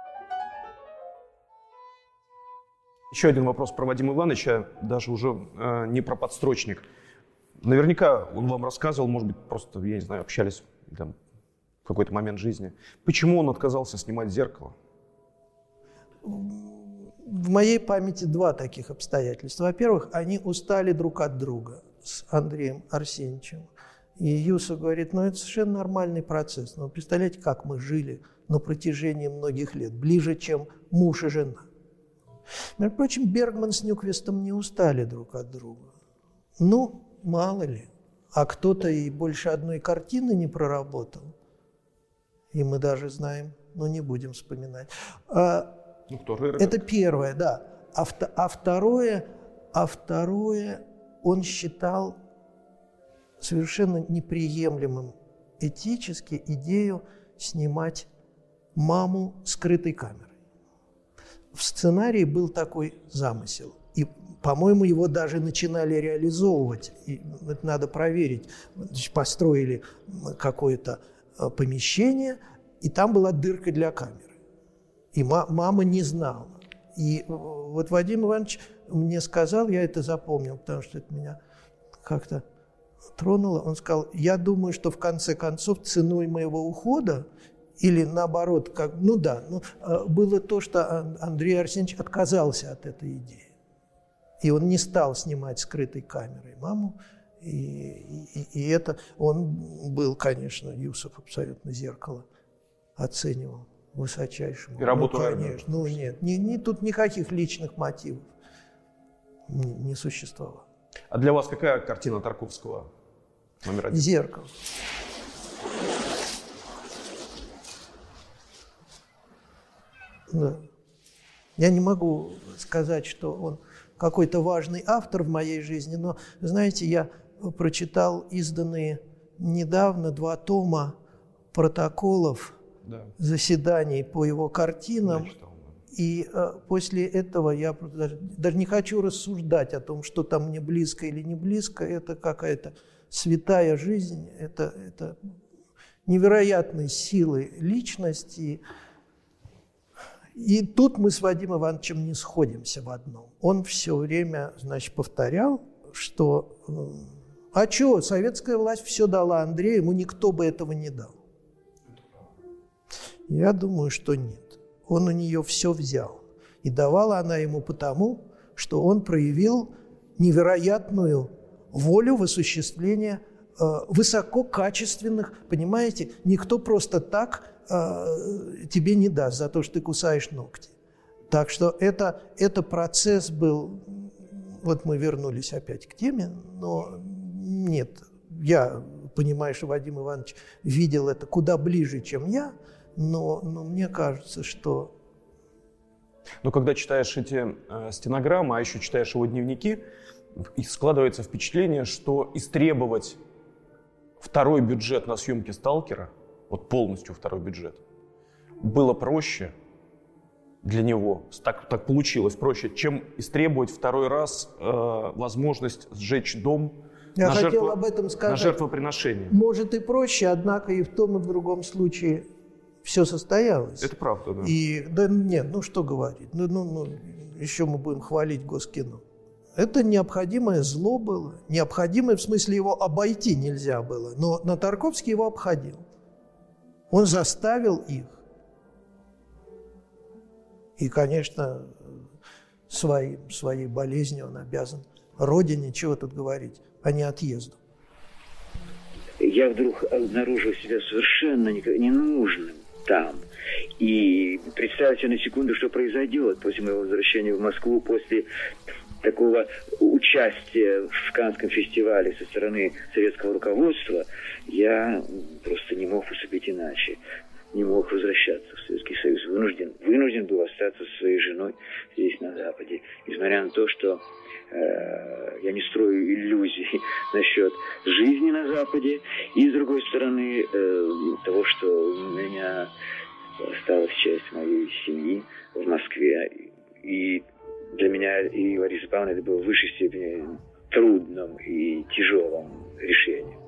Еще один вопрос про Вадима Ивановича, даже уже не про подстрочник. Наверняка он вам рассказывал, может быть, просто, я не знаю, общались там, в какой-то момент жизни. Почему он отказался снимать «Зеркало»? В моей памяти два таких обстоятельства. Во-первых, они устали друг от друга с Андреем Арсеньевичем. И Юсов говорит: ну это совершенно нормальный процесс. Но представляете, как мы жили на протяжении многих лет, ближе, чем муж и жена. Между прочим, Бергман с Нюквистом не устали друг от друга. Ну, мало ли. А кто-то и больше одной картины не проработал. И мы даже знаем, но не будем вспоминать. Это первое, да. А второе, он считал совершенно неприемлемым этически идею снимать маму скрытой камерой. В сценарии был такой замысел. И, по-моему, его даже начинали реализовывать. И это надо проверить. Значит, построили какое-то помещение, и там была дырка для камеры. И мама не знала. И вот Вадим Иванович мне сказал, я это запомнил, потому что это меня как-то тронуло. Он сказал: я думаю, что в конце концов ценой моего ухода, или наоборот, было то, что Андрей Арсеньевич отказался от этой идеи. И он не стал снимать скрытой камерой маму. И это он был, конечно, Юсов абсолютно «Зеркало» оценивал высочайшим. И работу, конечно. Ну нет, тут никаких личных мотивов не существовало. А для вас какая картина Тарковского номер один? «Зеркало». Да. Я не могу сказать, что он какой-то важный автор в моей жизни, но, знаете, я прочитал изданные недавно 2 тома протоколов заседаний по его картинам, и после этого я даже не хочу рассуждать о том, что там мне близко или не близко. Это какая-то святая жизнь, это невероятной силы личности. И тут мы с Вадимом Ивановичем не сходимся в одном. Он все время, значит, повторял, что А чего? Советская власть все дала Андрею, ему никто бы этого не дал. Я думаю, что нет. Он у нее все взял. И давала она ему потому, что он проявил невероятную волю в осуществлении высококачественных, понимаете, никто просто так тебе не даст за то, что ты кусаешь ногти. Так что это процесс был, вот мы вернулись опять к теме, но нет, я понимаю, что Вадим Иванович видел это куда ближе, чем я, но мне кажется, что... Но когда читаешь эти стенограммы, а еще читаешь его дневники, и складывается впечатление, что истребовать второй бюджет на съемки «Сталкера», вот полностью второй бюджет, было проще для него, так получилось проще, чем истребовать второй раз возможность сжечь дом Я хотел об этом сказать. на жертвоприношение. Может и проще, однако и в том, и в другом случае все состоялось. Это правда, да. И, да нет, ну что говорить, еще мы будем хвалить Госкино. Это необходимое зло было, необходимое в смысле его обойти нельзя было, но Тарковский его обходил. Он заставил их. И, конечно, своей болезнью он обязан родине, чего тут говорить, а не отъезду. Я вдруг обнаружил себя совершенно ненужным там. И представьте на секунду, что произойдет после моего возвращения в Москву, после такого участия в Каннском фестивале со стороны советского руководства. Я просто не мог поступить иначе. Не мог возвращаться в Советский Союз. Вынужден был остаться со своей женой здесь, на Западе. Несмотря на то, что я не строю иллюзий насчет жизни на Западе. И, с другой стороны, того, что у меня осталась часть моей семьи в Москве. И для меня и Ларисы Павловны это было в высшей степени трудным и тяжелым решением.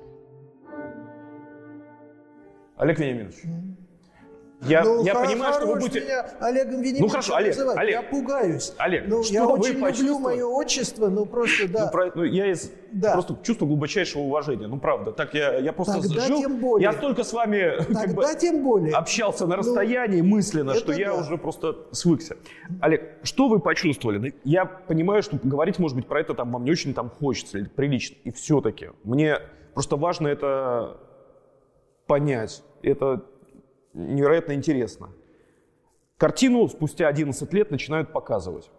Олег Вениаминович, я понимаю, что вы будете... меня Олегом Вениаминовичем называть. Олег, я пугаюсь. Олег, что я вы очень почувствовали? люблю мое отчество, просто да. Я просто чувствую глубочайшего уважения. Правда. Так я просто Тогда жил. Тем более. Я столько с вами тем более. общался на расстоянии мысленно, что я уже просто свыкся. Олег, что вы почувствовали? Я понимаю, что говорить, может быть, про это вам не очень хочется или прилично. И все-таки мне просто важно это понять. Это невероятно интересно. Картину спустя 11 лет начинают показывать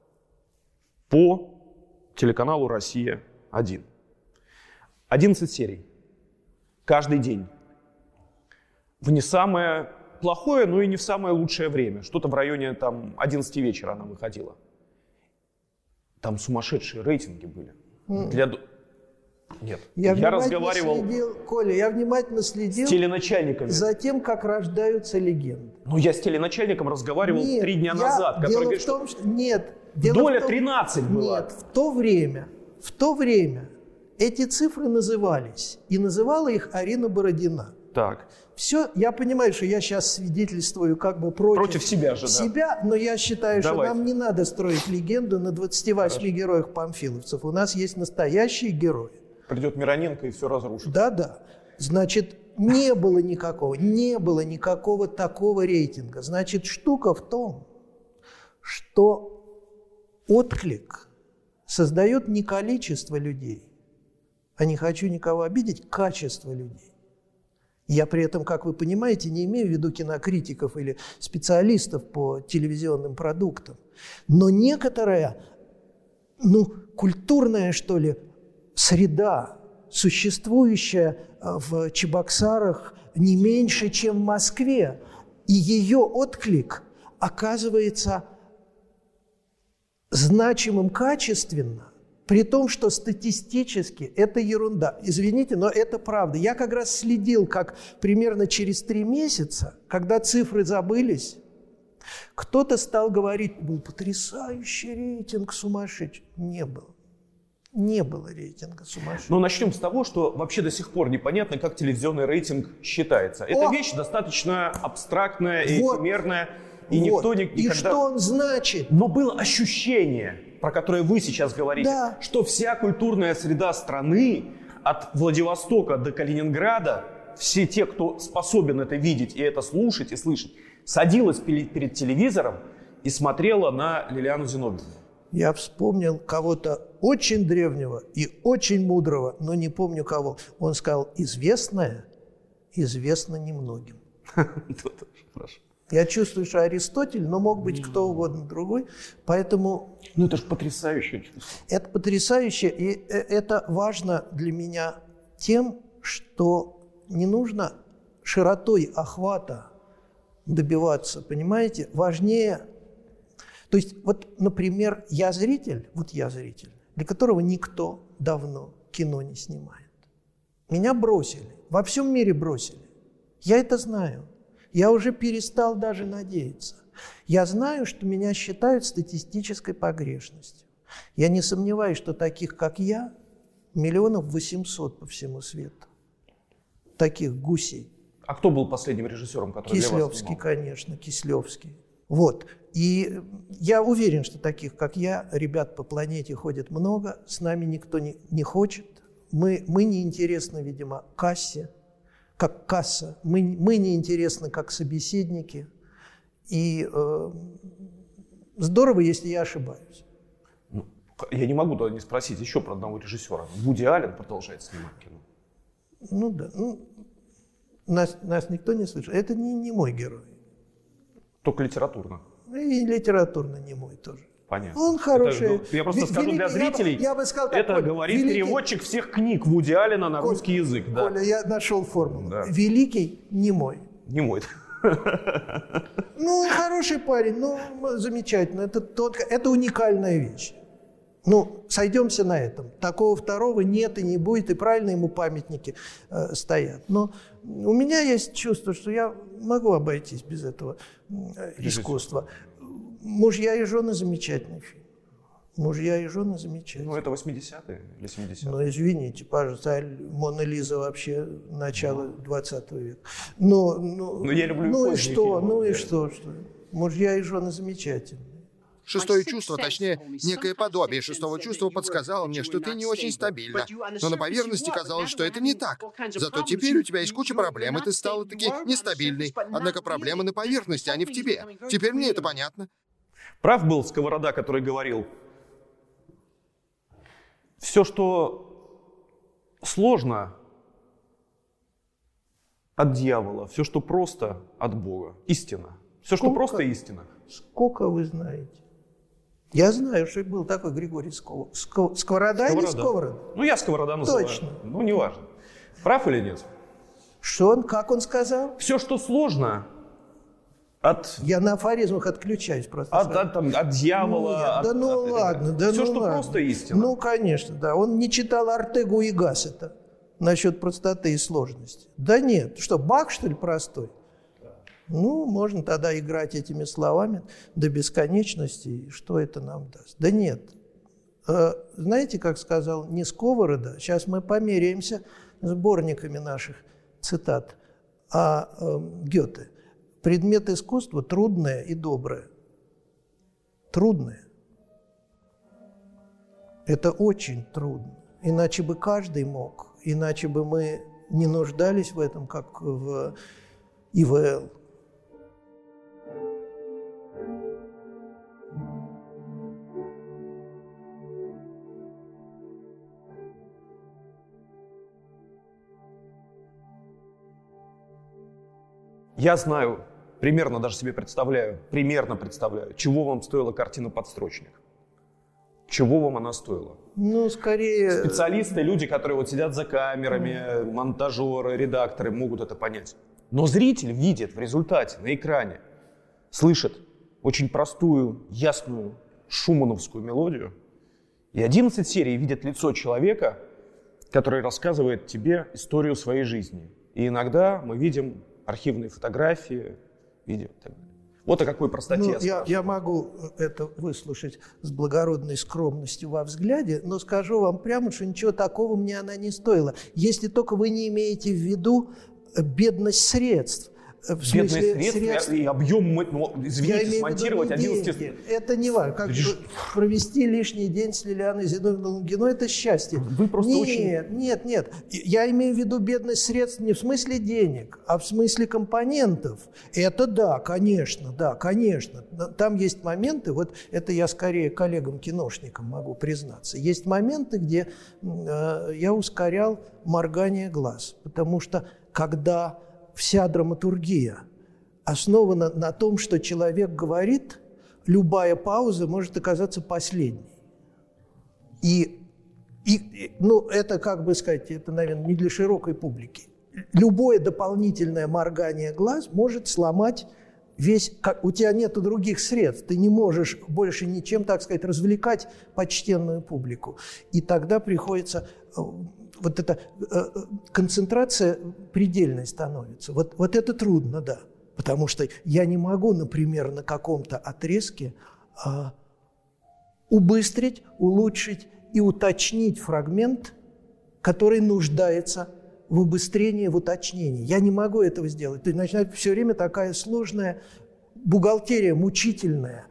по телеканалу «Россия-1». 11 серий. Каждый день. В не самое плохое, но и не в самое лучшее время. Что-то в районе 11 вечера она выходила. Там сумасшедшие рейтинги были. Нет, я разговаривал Коля, я внимательно следил с теленачальниками за тем, как рождаются легенды. Я с теленачальником разговаривал 3 дня назад, который говорит, что доля 13 была. Нет, в то время эти цифры назывались, и называла их Арина Бородина. Так. Все, я понимаю, что я сейчас свидетельствую как бы против себя же, да. Но я считаю, что нам не надо строить легенду на 28 героях-памфиловцев. У нас есть настоящие герои. Придет Мироненко и все разрушит. Да. Значит, не было никакого такого рейтинга. Значит, штука в том, что отклик создает не количество людей, а не хочу никого обидеть, качество людей. Я при этом, как вы понимаете, не имею в виду кинокритиков или специалистов по телевизионным продуктам, но некоторая, культурная, что ли, среда, существующая в Чебоксарах не меньше, чем в Москве, и ее отклик оказывается значимым качественно, при том, что статистически это ерунда. Извините, но это правда. Я как раз следил, как примерно через 3 месяца, когда цифры забылись, кто-то стал говорить, потрясающий рейтинг, сумасшедший. Не было рейтинга сумасшедшего. Но начнем с того, что вообще до сих пор непонятно, как телевизионный рейтинг считается. Эта вещь достаточно абстрактная и эфемерная. И никто никогда... И что он значит? Но было ощущение, про которое вы сейчас говорите, что вся культурная среда страны, от Владивостока до Калининграда все те, кто способен это видеть и это слушать и слышать, садилась перед телевизором и смотрела на Лилиану Зиновьевну. Я вспомнил кого-то очень древнего и очень мудрого, но не помню кого. Он сказал: известное известно немногим. Хорошо. Я чувствую, что Аристотель, но мог быть кто угодно другой, поэтому... Ну, это же потрясающее чувство. Это потрясающе, и это важно для меня тем, что не нужно широтой охвата добиваться, понимаете? Важнее... То есть, вот, например, я зритель, для которого никто давно кино не снимает. Меня бросили, во всем мире бросили. Я это знаю. Я уже перестал даже надеяться. Я знаю, что меня считают статистической погрешностью. Я не сомневаюсь, что таких, как я, 1 800 000 по всему свету. Таких гусей. А кто был последним режиссером, который для вас Кислевский, снимал? конечно, Кислевский. Вот. И я уверен, что таких, как я, ребят по планете ходит много. С нами никто не хочет. Мы неинтересны, видимо, кассе. Как касса. Мы неинтересны как собеседники. И здорово, если я ошибаюсь. Я не могу тогда не спросить еще про одного режиссера. Вуди Аллен продолжает снимать кино. Ну да. Нас никто не слышит. Это не мой герой. Только литературно. И литературно не мой тоже. Понятно. Он хороший. Это, я просто скажу для зрителей, я бы сказал, так, это Коль, говорит переводчик всех книг Вуди Аллена на русский язык. Да. Коля, я нашел формулу. Да. Великий не мой. Не мой. Ну, он хороший парень, ну, замечательно. Это тонко, это уникальная вещь. Ну, сойдемся на этом. Такого второго нет и не будет, и правильно ему памятники стоят. Но у меня есть чувство, что я могу обойтись без этого искусства. «Мужья и жены» – замечательный фильм. «Мужья и жены» – замечательный. Ну, это 80-е или 70-е? Ну, извините, пожалуйста, «Мона Лиза» вообще начало 20 века. Но я люблю ну и поздние что? фильмы. Ну и что? «Мужья и жены» замечательные. Шестое чувство, точнее, некое подобие шестого чувства подсказало мне, что ты не очень стабильна. Но на поверхности казалось, что это не так. Зато теперь у тебя есть куча проблем, и ты стала таки нестабильной. Однако проблемы на поверхности, а не в тебе. Теперь мне это понятно. Прав был Сковорода, который говорил: все, что сложно, от дьявола, все, что просто, от Бога. Истина. Все, что просто, истина. Сколько вы знаете? Я знаю, что был такой Григорий Сковорода или Сковорода? Ну, я Сковорода называю. Точно. Ну, неважно. Прав или нет? Как он сказал? Все, что сложно, Я на афоризмах отключаюсь просто. от дьявола. Нет, ладно. Все, что ладно. просто, истина. Ну, конечно, да. Он не читал Ортегу и Гассета насчет простоты и сложности. Да нет. Что, Бах, что ли, простой? Ну, можно тогда играть этими словами до бесконечности, что это нам даст. Да нет. Знаете, как сказал не Сковорода, сейчас мы померяемся сборниками наших цитат, а Гёте. Предмет искусства трудное и доброе. Трудное. Это очень трудно. Иначе бы каждый мог, иначе бы мы не нуждались в этом, как в ИВЛ. Я знаю, примерно даже себе представляю, чего вам стоила картина «Подстрочник». Чего вам она стоила? Ну, скорее... Специалисты, люди, которые вот сидят за камерами, монтажеры, редакторы, могут это понять. Но зритель видит в результате на экране, слышит очень простую, ясную шумановскую мелодию, и 11 серий видит лицо человека, который рассказывает тебе историю своей жизни. И иногда мы видим архивные фотографии, видео и так далее. Вот о какой простоте я могу это выслушать с благородной скромностью во взгляде, но скажу вам прямо, что ничего такого мне она не стоила. Если только вы не имеете в виду бедность средств. Бедные средства и объем, ну, извините, смонтировать 11... Это не важно. Как провести лишний день с Лилианой Зиновьевной Лунгиной – это счастье. Вы просто Нет. Я имею в виду бедность средств не в смысле денег, а в смысле компонентов. Это да, конечно. Там есть моменты, вот это я скорее коллегам-киношникам могу признаться. Есть моменты, где я ускорял моргание глаз, потому что когда вся драматургия основана на том, что человек говорит, любая пауза может оказаться последней. Ну, это, как бы сказать, это, наверное, не для широкой публики. Любое дополнительное моргание глаз может сломать весь... У тебя нет других средств, ты не можешь больше ничем, так сказать, развлекать почтенную публику. И тогда приходится... Вот эта концентрация предельной становится. Вот это трудно, да. Потому что я не могу, например, на каком-то отрезке убыстрить, улучшить и уточнить фрагмент, который нуждается в убыстрении, в уточнении. Я не могу этого сделать. То есть начинает все время такая сложная бухгалтерия, мучительная.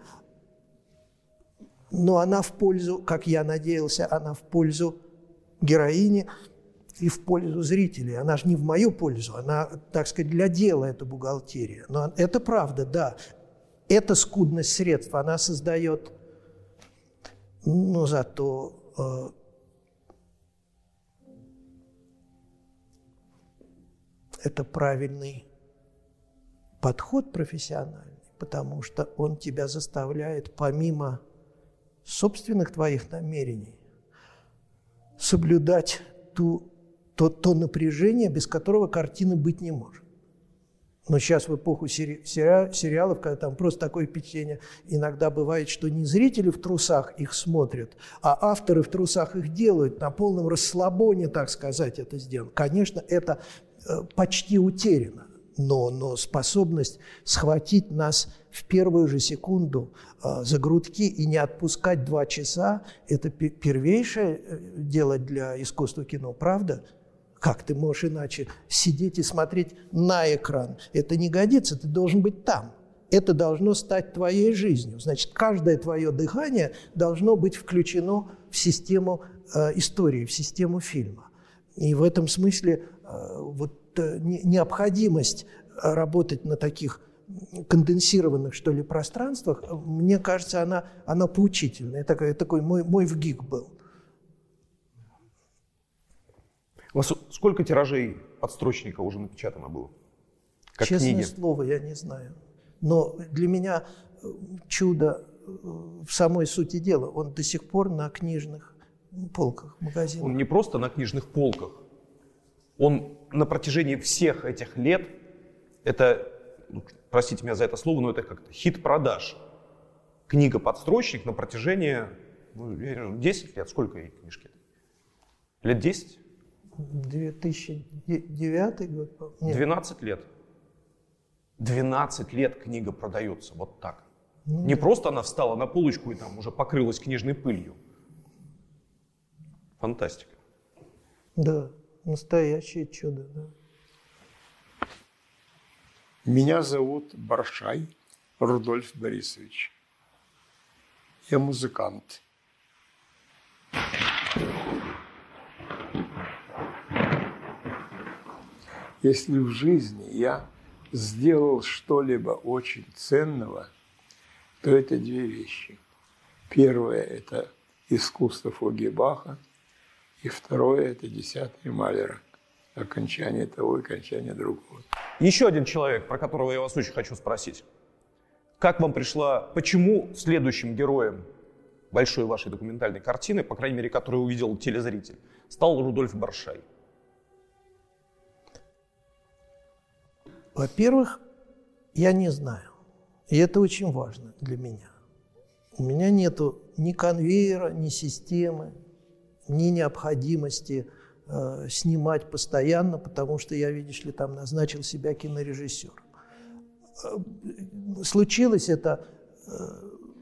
Но она в пользу, как я надеялся, она в пользу героини и в пользу зрителей. Она же не в мою пользу, она, так сказать, для дела эта бухгалтерия. Но это правда, да. Эта скудность средств, она создает, но зато это правильный подход профессиональный, потому что он тебя заставляет, помимо собственных твоих намерений, соблюдать то напряжение, без которого картины быть не может. Но сейчас в эпоху сериалов, когда там просто такое впечатление, иногда бывает, что не зрители в трусах их смотрят, а авторы в трусах их делают, на полном расслабоне, так сказать, это сделано. Конечно, это почти утеряно, но способность схватить нас в первую же секунду за грудки и не отпускать 2 часа – это первейшее дело для искусства кино, правда? Как ты можешь иначе сидеть и смотреть на экран? Это не годится, ты должен быть там. Это должно стать твоей жизнью. Значит, каждое твое дыхание должно быть включено в систему истории, в систему фильма. И в этом смысле необходимость работать на таких конденсированных, что ли, пространствах, мне кажется, она поучительная. Такой мой вгик был. У вас сколько тиражей подстрочника уже напечатано было? Как Честное книги? слово, я не знаю. Но для меня чудо в самой сути дела. Он до сих пор на книжных полках, магазинах. Он не просто на книжных полках. Он на протяжении всех этих лет, это, простите меня за это слово, но это как-то хит продаж. Книга-подстрочник на протяжении 10 лет. Сколько ей книжки? Лет 10? 2009 год. Нет. 12 лет. 12 лет книга продается вот так. Ну, не просто она встала на полочку и там уже покрылась книжной пылью. Фантастика. Да, настоящее чудо. Да. Меня зовут Баршай Рудольф Борисович. Я музыкант. Если в жизни я сделал что-либо очень ценного, то это 2 вещи. Первое – это искусство Фоги Баха, и второе – это 10-е Малера. Окончание того и окончание другого. Еще один человек, про которого я вас очень хочу спросить. Как вам пришла, почему следующим героем большой вашей документальной картины, по крайней мере, которую увидел телезритель, стал Рудольф Баршай? Во-первых, я не знаю. И это очень важно для меня. У меня нету ни конвейера, ни системы, ни необходимости снимать постоянно, потому что я, видишь ли, там назначил себя кинорежиссером. Случилось это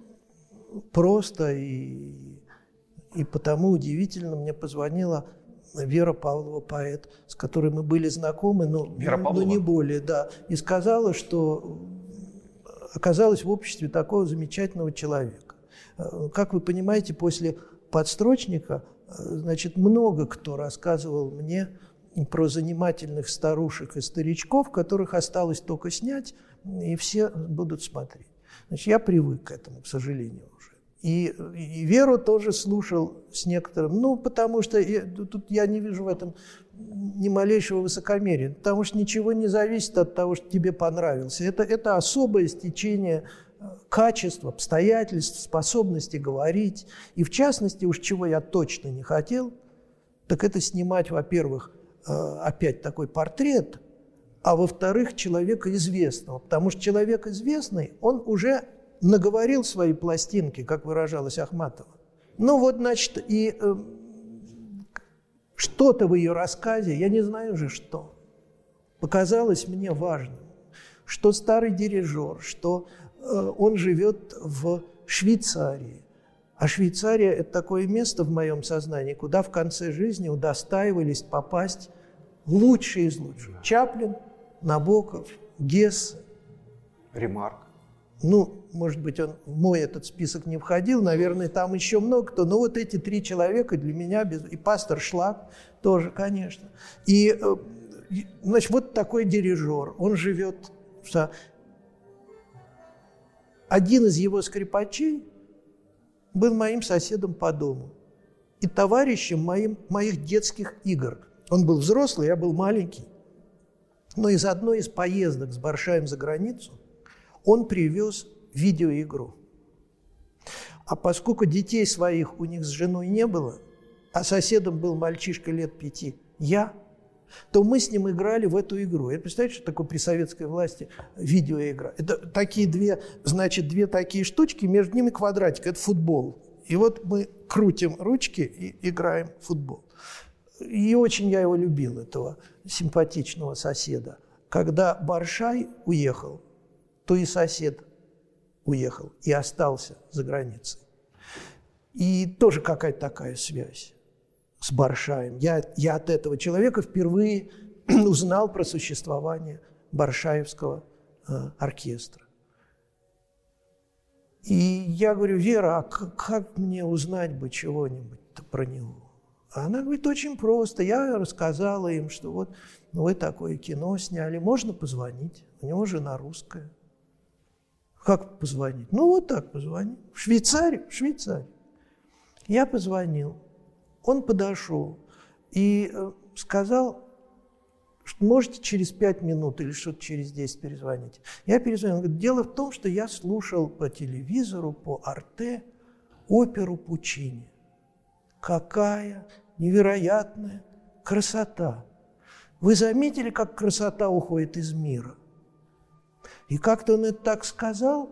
просто и потому удивительно. Мне позвонила Вера Павлова, поэт, с которой мы были знакомы, но не более, да, и сказала, что оказалась в обществе такого замечательного человека. Как вы понимаете, после подстрочника, значит, много кто рассказывал мне про занимательных старушек и старичков, которых осталось только снять, и все будут смотреть. Значит, я привык к этому, к сожалению, уже. И Веру тоже слушал с некоторым, потому что тут я не вижу в этом ни малейшего высокомерия, потому что ничего не зависит от того, что тебе понравился. Это особое стечение качеств, обстоятельств, способности говорить. И в частности, уж чего я точно не хотел, так это снимать, во-первых, опять такой портрет, а во-вторых, человека известного. Потому что человек известный, он уже наговорил свои пластинки, как выражалась Ахматова. Значит, и что-то в ее рассказе, я не знаю же что, показалось мне важным, что старый дирижер, что он живет в Швейцарии. А Швейцария – это такое место в моем сознании, куда в конце жизни удостаивались попасть лучшие из лучших. Чаплин, Набоков, Гессе. Ремарк. Может быть, он в мой этот список не входил, наверное, там еще много кто, но вот эти 3 человека для меня, и пастор Шлак тоже, конечно. И, значит, вот такой дирижер, он живет Один из его скрипачей был моим соседом по дому и товарищем моих детских игр. Он был взрослый, я был маленький. Но из одной из поездок с Баршаем за границу он привез видеоигру. А поскольку детей своих у них с женой не было, а соседом был мальчишка лет 5, то мы с ним играли в эту игру. Это, представляете, что такое при советской власти видеоигра? Это такие две такие штучки, между ними квадратик, это футбол. И вот мы крутим ручки и играем в футбол. И очень я его любил, этого симпатичного соседа. Когда Баршай уехал, то и сосед уехал и остался за границей. И тоже какая-то такая связь с Баршаем. Я от этого человека впервые узнал про существование Баршаевского оркестра. И я говорю: Вера, а как мне узнать бы чего-нибудь про него? А она говорит: очень просто. Я рассказала им, что вот вы такое кино сняли, можно позвонить. У него жена русская. Как позвонить? Вот так позвонить. В Швейцарию? В Швейцарию. Я позвонил. Он подошел и сказал, что можете через 5 минут или что-то через 10 перезвонить. Я перезвонил. Он говорит: дело в том, что я слушал по телевизору, по Арте, оперу Пуччини. Какая невероятная красота! Вы заметили, как красота уходит из мира? И как-то он это так сказал,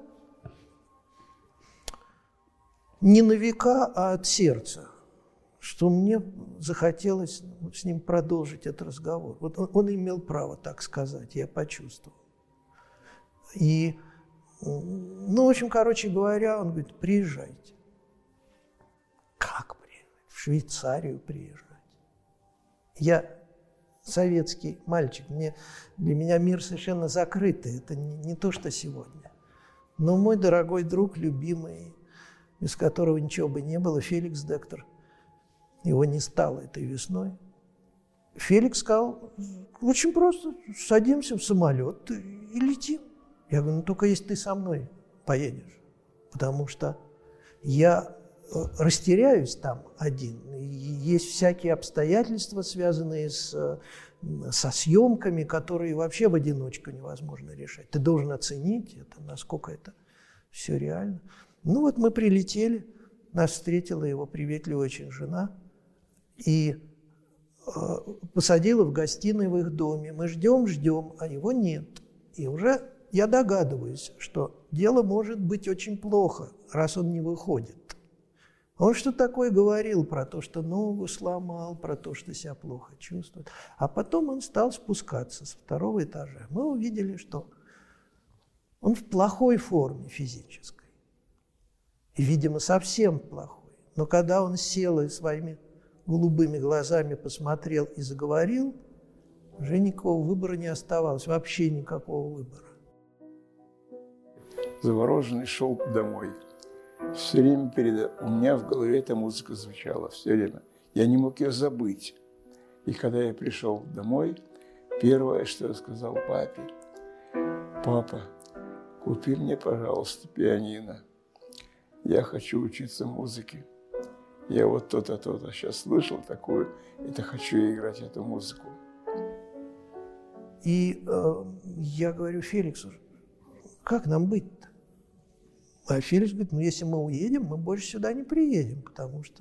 не на века, а от сердца, что мне захотелось с ним продолжить этот разговор. Вот он имел право так сказать, я почувствовал. И, в общем, короче говоря, он говорит: приезжайте. Как приезжать? В Швейцарию приезжать. Я советский мальчик, для меня мир совершенно закрытый, это не то, что сегодня. Но мой дорогой друг, любимый, без которого ничего бы не было, Феликс Дектор, его не стало этой весной. Феликс сказал: очень просто, садимся в самолет и летим. Я говорю: только если ты со мной поедешь, потому что я растеряюсь там один. И есть всякие обстоятельства, связанные со съемками, которые вообще в одиночку невозможно решать. Ты должен оценить это, насколько это все реально. Мы прилетели, нас встретила его приветливая очень жена и посадила в гостиной в их доме. Мы ждем, а его нет. И уже я догадываюсь, что дело может быть очень плохо, раз он не выходит. Он что-то такое говорил про то, что ногу сломал, про то, что себя плохо чувствует. А потом он стал спускаться с 2-го этажа. Мы увидели, что он в плохой форме физической. И, видимо, совсем плохой. Но когда он сел и своими голубыми глазами посмотрел и заговорил, уже никакого выбора не оставалось, вообще никакого выбора. Завороженный шел домой. Все время у меня в голове эта музыка звучала, все время. Я не мог ее забыть. И когда я пришел домой, первое, что я сказал папе: «Папа, купи мне, пожалуйста, пианино. Я хочу учиться музыке. Я вот то-то, то-то сейчас слышал такую, это хочу играть эту музыку». И я говорю Феликсу: как нам быть-то? А Феликс говорит: ну, если мы уедем, мы больше сюда не приедем, потому что...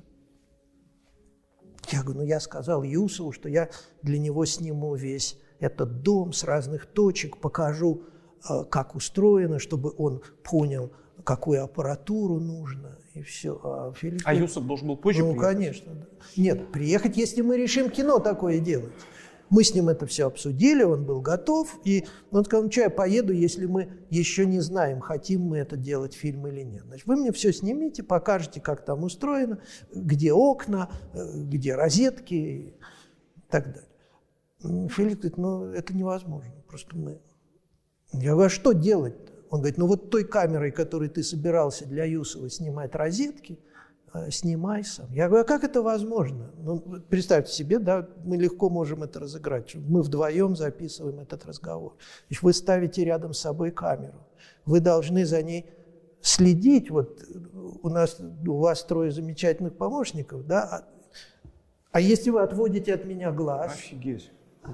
Я говорю: ну, я сказал Юсову, что я для него сниму весь этот дом с разных точек, покажу, как устроено, чтобы он понял, какую аппаратуру нужно, и все. А Феликс говорит: Юсов должен был позже приехать? конечно. Да. Нет, приехать, если мы решим кино такое делать. Мы с ним это все обсудили, он был готов, и он сказал: ну что, я поеду, если мы еще не знаем, хотим мы это делать, фильм или нет. Значит, вы мне все снимите, покажете, как там устроено, где окна, где розетки и так далее. Феликс говорит: ну, это невозможно, просто мы... Я говорю: а что делать-то? Он говорит: ну, вот той камерой, которой ты собирался для Юсова снимать розетки, снимай сам. Я говорю: а как это возможно? Ну, представьте себе, да, мы легко можем это разыграть. Мы вдвоем записываем этот разговор. Значит, вы ставите рядом с собой камеру. Вы должны за ней следить. Вот у вас 3 замечательных помощников, да? А если вы отводите от меня глаз? Офигеть.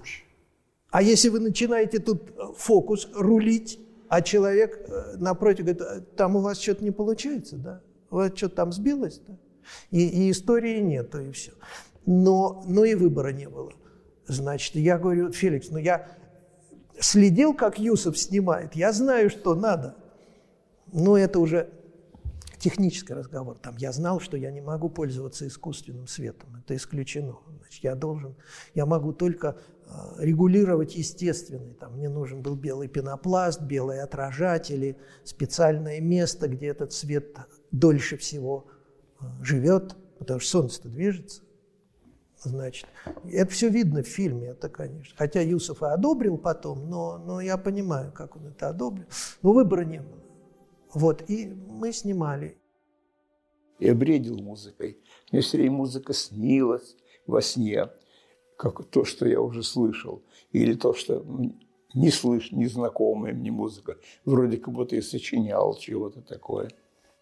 А если вы начинаете тут фокус рулить, а человек напротив говорит: там у вас что-то не получается, да? У вас что-то там сбилось, да? И истории нету, и все. Но и выбора не было. Значит, я говорю: Феликс, ну я следил, как Юсов снимает, я знаю, что надо. Но это уже технический разговор. Там я знал, что я не могу пользоваться искусственным светом. Это исключено. Значит, я могу только регулировать естественный. Там мне нужен был белый пенопласт, белые отражатели, специальное место, где этот свет дольше всего живет, потому что солнце-то движется. Значит, это все видно в фильме, это, конечно. Хотя Юсов и одобрил потом, но я понимаю, как он это одобрил. Но выбора не было. Вот, и мы снимали. Я бредил музыкой. Мне все время музыка снилась во сне, как то, что я уже слышал, или то, что незнакомая мне музыка. Вроде как будто я сочинял чего-то такое.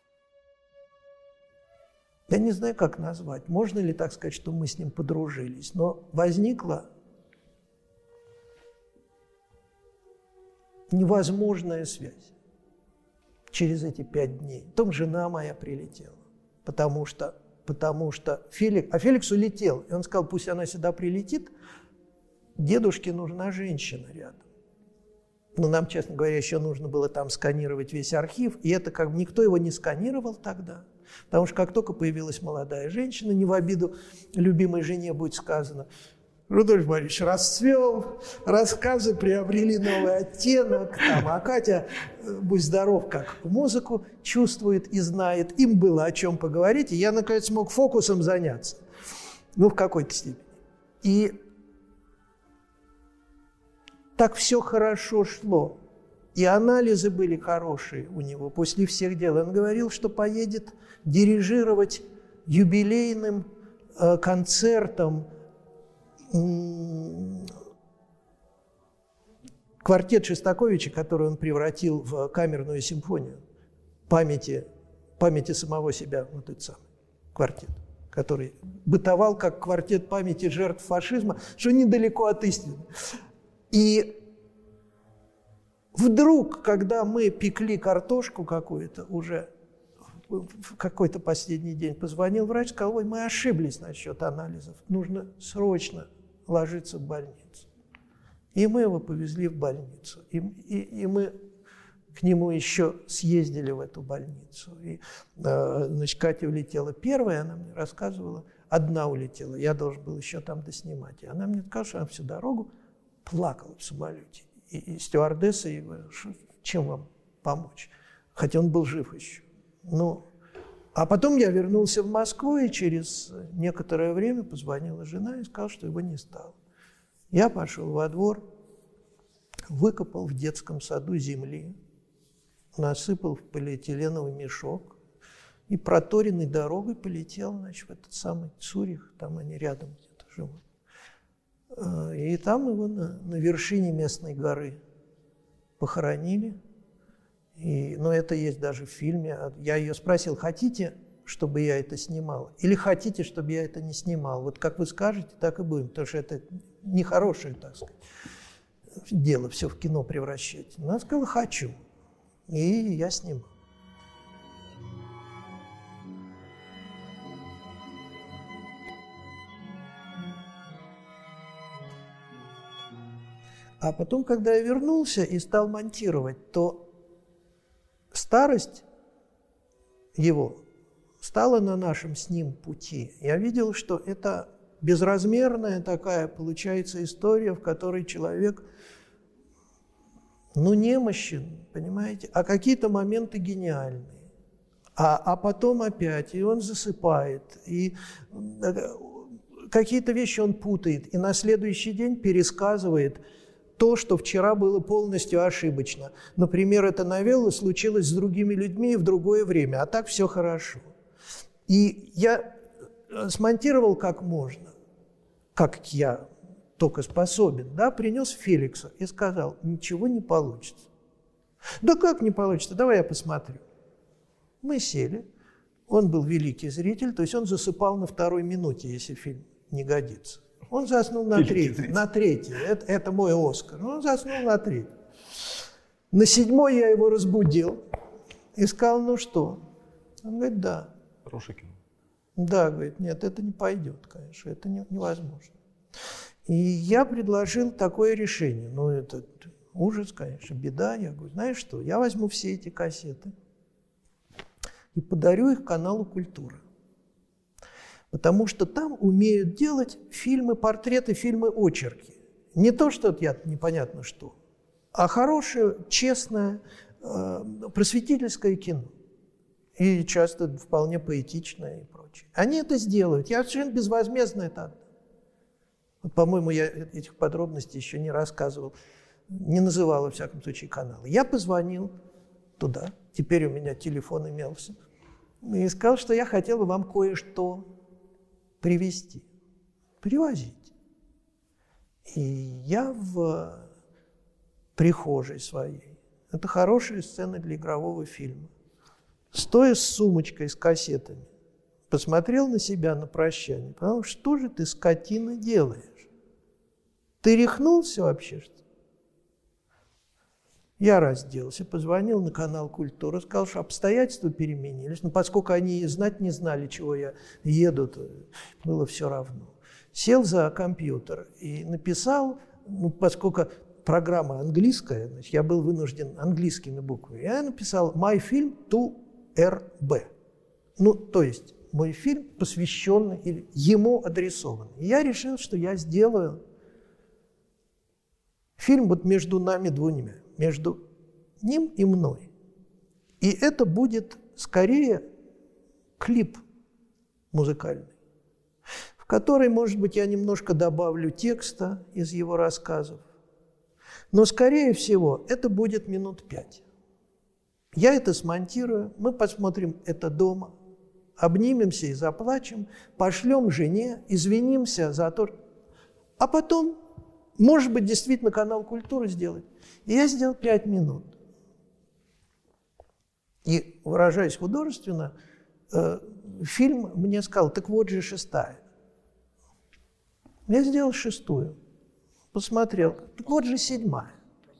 Я не знаю, как назвать. Можно ли так сказать, что мы с ним подружились? Но возникла невозможная связь через эти 5 дней. Потом жена моя прилетела, потому что Феликс улетел. И он сказал: пусть она сюда прилетит, дедушке нужна женщина рядом. Но нам, честно говоря, еще нужно было там сканировать весь архив, и это как бы никто его не сканировал тогда. Потому что как только появилась молодая женщина, не в обиду любимой жене будет сказано: Рудольф Борисович расцвел, рассказы приобрели новый оттенок, а Катя, будь здоров, как музыку чувствует и знает, им было о чем поговорить, и я, наконец, мог фокусом заняться, в какой-то степени. И так все хорошо шло, и анализы были хорошие у него после всех дел. Он говорил, что поедет дирижировать юбилейным концертом квартет Шостаковича, который он превратил в камерную симфонию памяти самого себя, вот этот самый квартет, который бытовал как квартет памяти жертв фашизма, что недалеко от истины. И вдруг, когда мы пекли картошку какую-то, уже в какой-то последний день позвонил врач, сказал: ой, мы ошиблись насчет анализов, нужно срочно ложиться в больницу. И мы его повезли в больницу. И мы к нему еще съездили в эту больницу. И, значит, Катя улетела первая, она мне рассказывала, одна улетела, я должен был еще там доснимать. И она мне сказала, что она всю дорогу плакала в самолете. И стюардесса ей говорила: чем вам помочь? Хотя он был жив еще. А потом я вернулся в Москву, и через некоторое время позвонила жена и сказала, что его не стало. Я пошел во двор, выкопал в детском саду земли, насыпал в полиэтиленовый мешок и проторенной дорогой полетел, значит, в этот самый Цюрих, там они рядом где-то живут. И там его на вершине местной горы похоронили. Но это есть даже в фильме. Я ее спросил, хотите, чтобы я это снимал? Или хотите, чтобы я это не снимал? Вот как вы скажете, так и будем. Потому что это нехорошее, так сказать, дело, все в кино превращать. Но она сказала, хочу. И я снимал. А потом, когда я вернулся и стал монтировать, то старость его стала на нашем с ним пути. Я видел, что это безразмерная такая, получается, история, в которой человек, немощен, понимаете, а какие-то моменты гениальные. А потом опять, и он засыпает, и какие-то вещи он путает, и на следующий день пересказывает то, что вчера было полностью ошибочно. Например, эта новелла случилась с другими людьми в другое время, а так все хорошо. И я смонтировал как можно, как я только способен, да, принес Феликса и сказал, ничего не получится. Да как не получится? Давай я посмотрю. Мы сели, он был великий зритель, то есть он засыпал на второй минуте, если фильм не годится. Он заснул на третьей. Это мой Оскар. Он заснул на третьей. На седьмой я его разбудил и сказал, ну что? Он говорит, да. Хорошее кино. Да, говорит, нет, это не пойдет, конечно, это невозможно. И я предложил такое решение. Это ужас, конечно, беда. Я говорю, знаешь что, я возьму все эти кассеты и подарю их каналу «Культура». Потому что там умеют делать фильмы, портреты, фильмы, очерки. Не то, что непонятно что, а хорошее, честное, просветительское кино. И часто вполне поэтичное и прочее. Они это сделают. Я совершенно безвозмездно это отдам. По-моему, я этих подробностей еще не рассказывал, не называл, во всяком случае, канал. Я позвонил туда, теперь у меня телефон имелся, и сказал, что я хотел бы вам кое-что привезти, привозить. И я в прихожей своей, это хорошая сцена для игрового фильма, стоя с сумочкой, с кассетами, посмотрел на себя на прощание, потому что что же ты, скотина, делаешь? Ты рехнулся вообще, что ли? Я разделся, позвонил на канал «Культура», сказал, что обстоятельства переменились, но поскольку они знать не знали, чего я еду, то было все равно. Сел за компьютер и написал, поскольку программа английская, значит, я был вынужден английскими буквами, я написал «My film to RB». То есть мой фильм, посвященный или ему адресованный. И я решил, что я сделаю фильм вот между нами двумя, между ним и мной. И это будет скорее клип музыкальный, в который, может быть, я немножко добавлю текста из его рассказов. Но, скорее всего, это будет минут 5. Я это смонтирую, мы посмотрим это дома, обнимемся и заплачем, пошлем жене, извинимся за то, а потом, может быть, действительно канал «Культура» сделать. И я сделал 5 минут. И, выражаясь художественно, фильм мне сказал, так вот же 6-я. Я сделал 6-ю. Посмотрел, так вот же 7-я.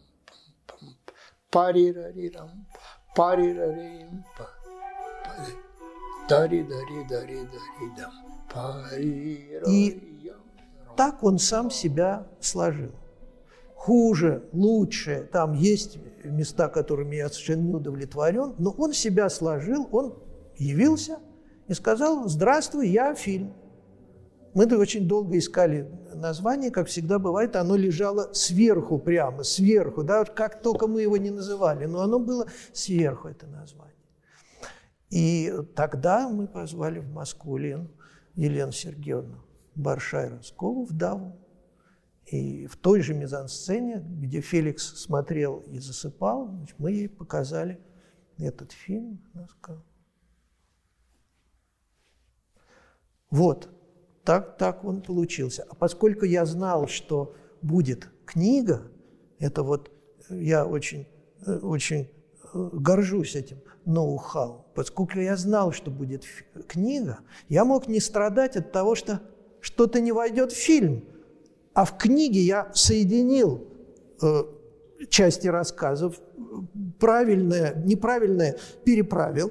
И так он сам себя сложил. Хуже, лучше, там есть места, которыми я совершенно не удовлетворен, но он себя сложил, он явился и сказал: «Здравствуй, я фильм». Мы-то очень долго искали название, как всегда бывает, оно лежало сверху прямо, сверху, да, как только мы его не называли, но оно было сверху, это название. И тогда мы позвали в Москву Елену Сергеевну Баршай-Роскову, вдову. И в той же мизансцене, где Феликс смотрел и засыпал, мы ей показали этот фильм. Она сказала, вот, так он получился. А поскольку я знал, что будет книга, это вот я очень горжусь этим ноу-хау. Поскольку я знал, что будет книга, я мог не страдать от того, что что-то не войдет в фильм. А в книге я соединил части рассказов, правильное, неправильное переправил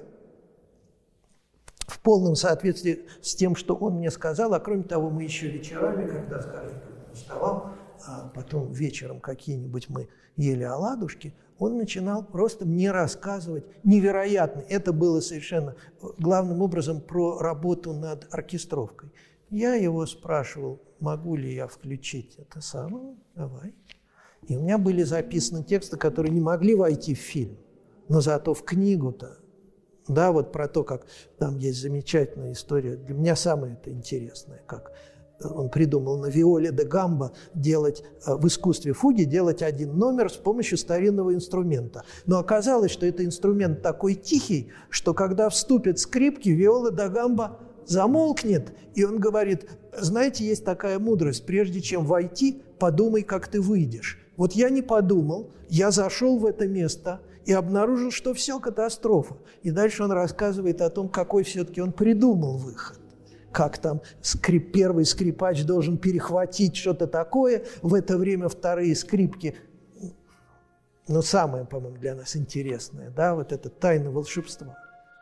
в полном соответствии с тем, что он мне сказал. А кроме того, мы еще вечерами, когда, скажем, вставал, а потом вечером какие-нибудь мы ели оладушки, он начинал просто мне рассказывать невероятно. Это было совершенно главным образом про работу над оркестровкой. Я его спрашивал, могу ли я включить это самое, давай. И у меня были записаны тексты, которые не могли войти в фильм, но зато в книгу-то. Да, вот про то, как там есть замечательная история, для меня самое это интересное, как он придумал на виоле де гамбо делать в искусстве фуги, делать один номер с помощью старинного инструмента. Но оказалось, что это инструмент такой тихий, что когда вступят скрипки, виола де гамбо замолкнет, и он говорит, знаете, есть такая мудрость, прежде чем войти, подумай, как ты выйдешь. Вот я не подумал, я зашел в это место и обнаружил, что все катастрофа. И дальше он рассказывает о том, какой все-таки он придумал выход. Как там первый скрипач должен перехватить что-то такое, в это время вторые скрипки. Но самое, по-моему, для нас интересное, да, вот это тайна волшебства.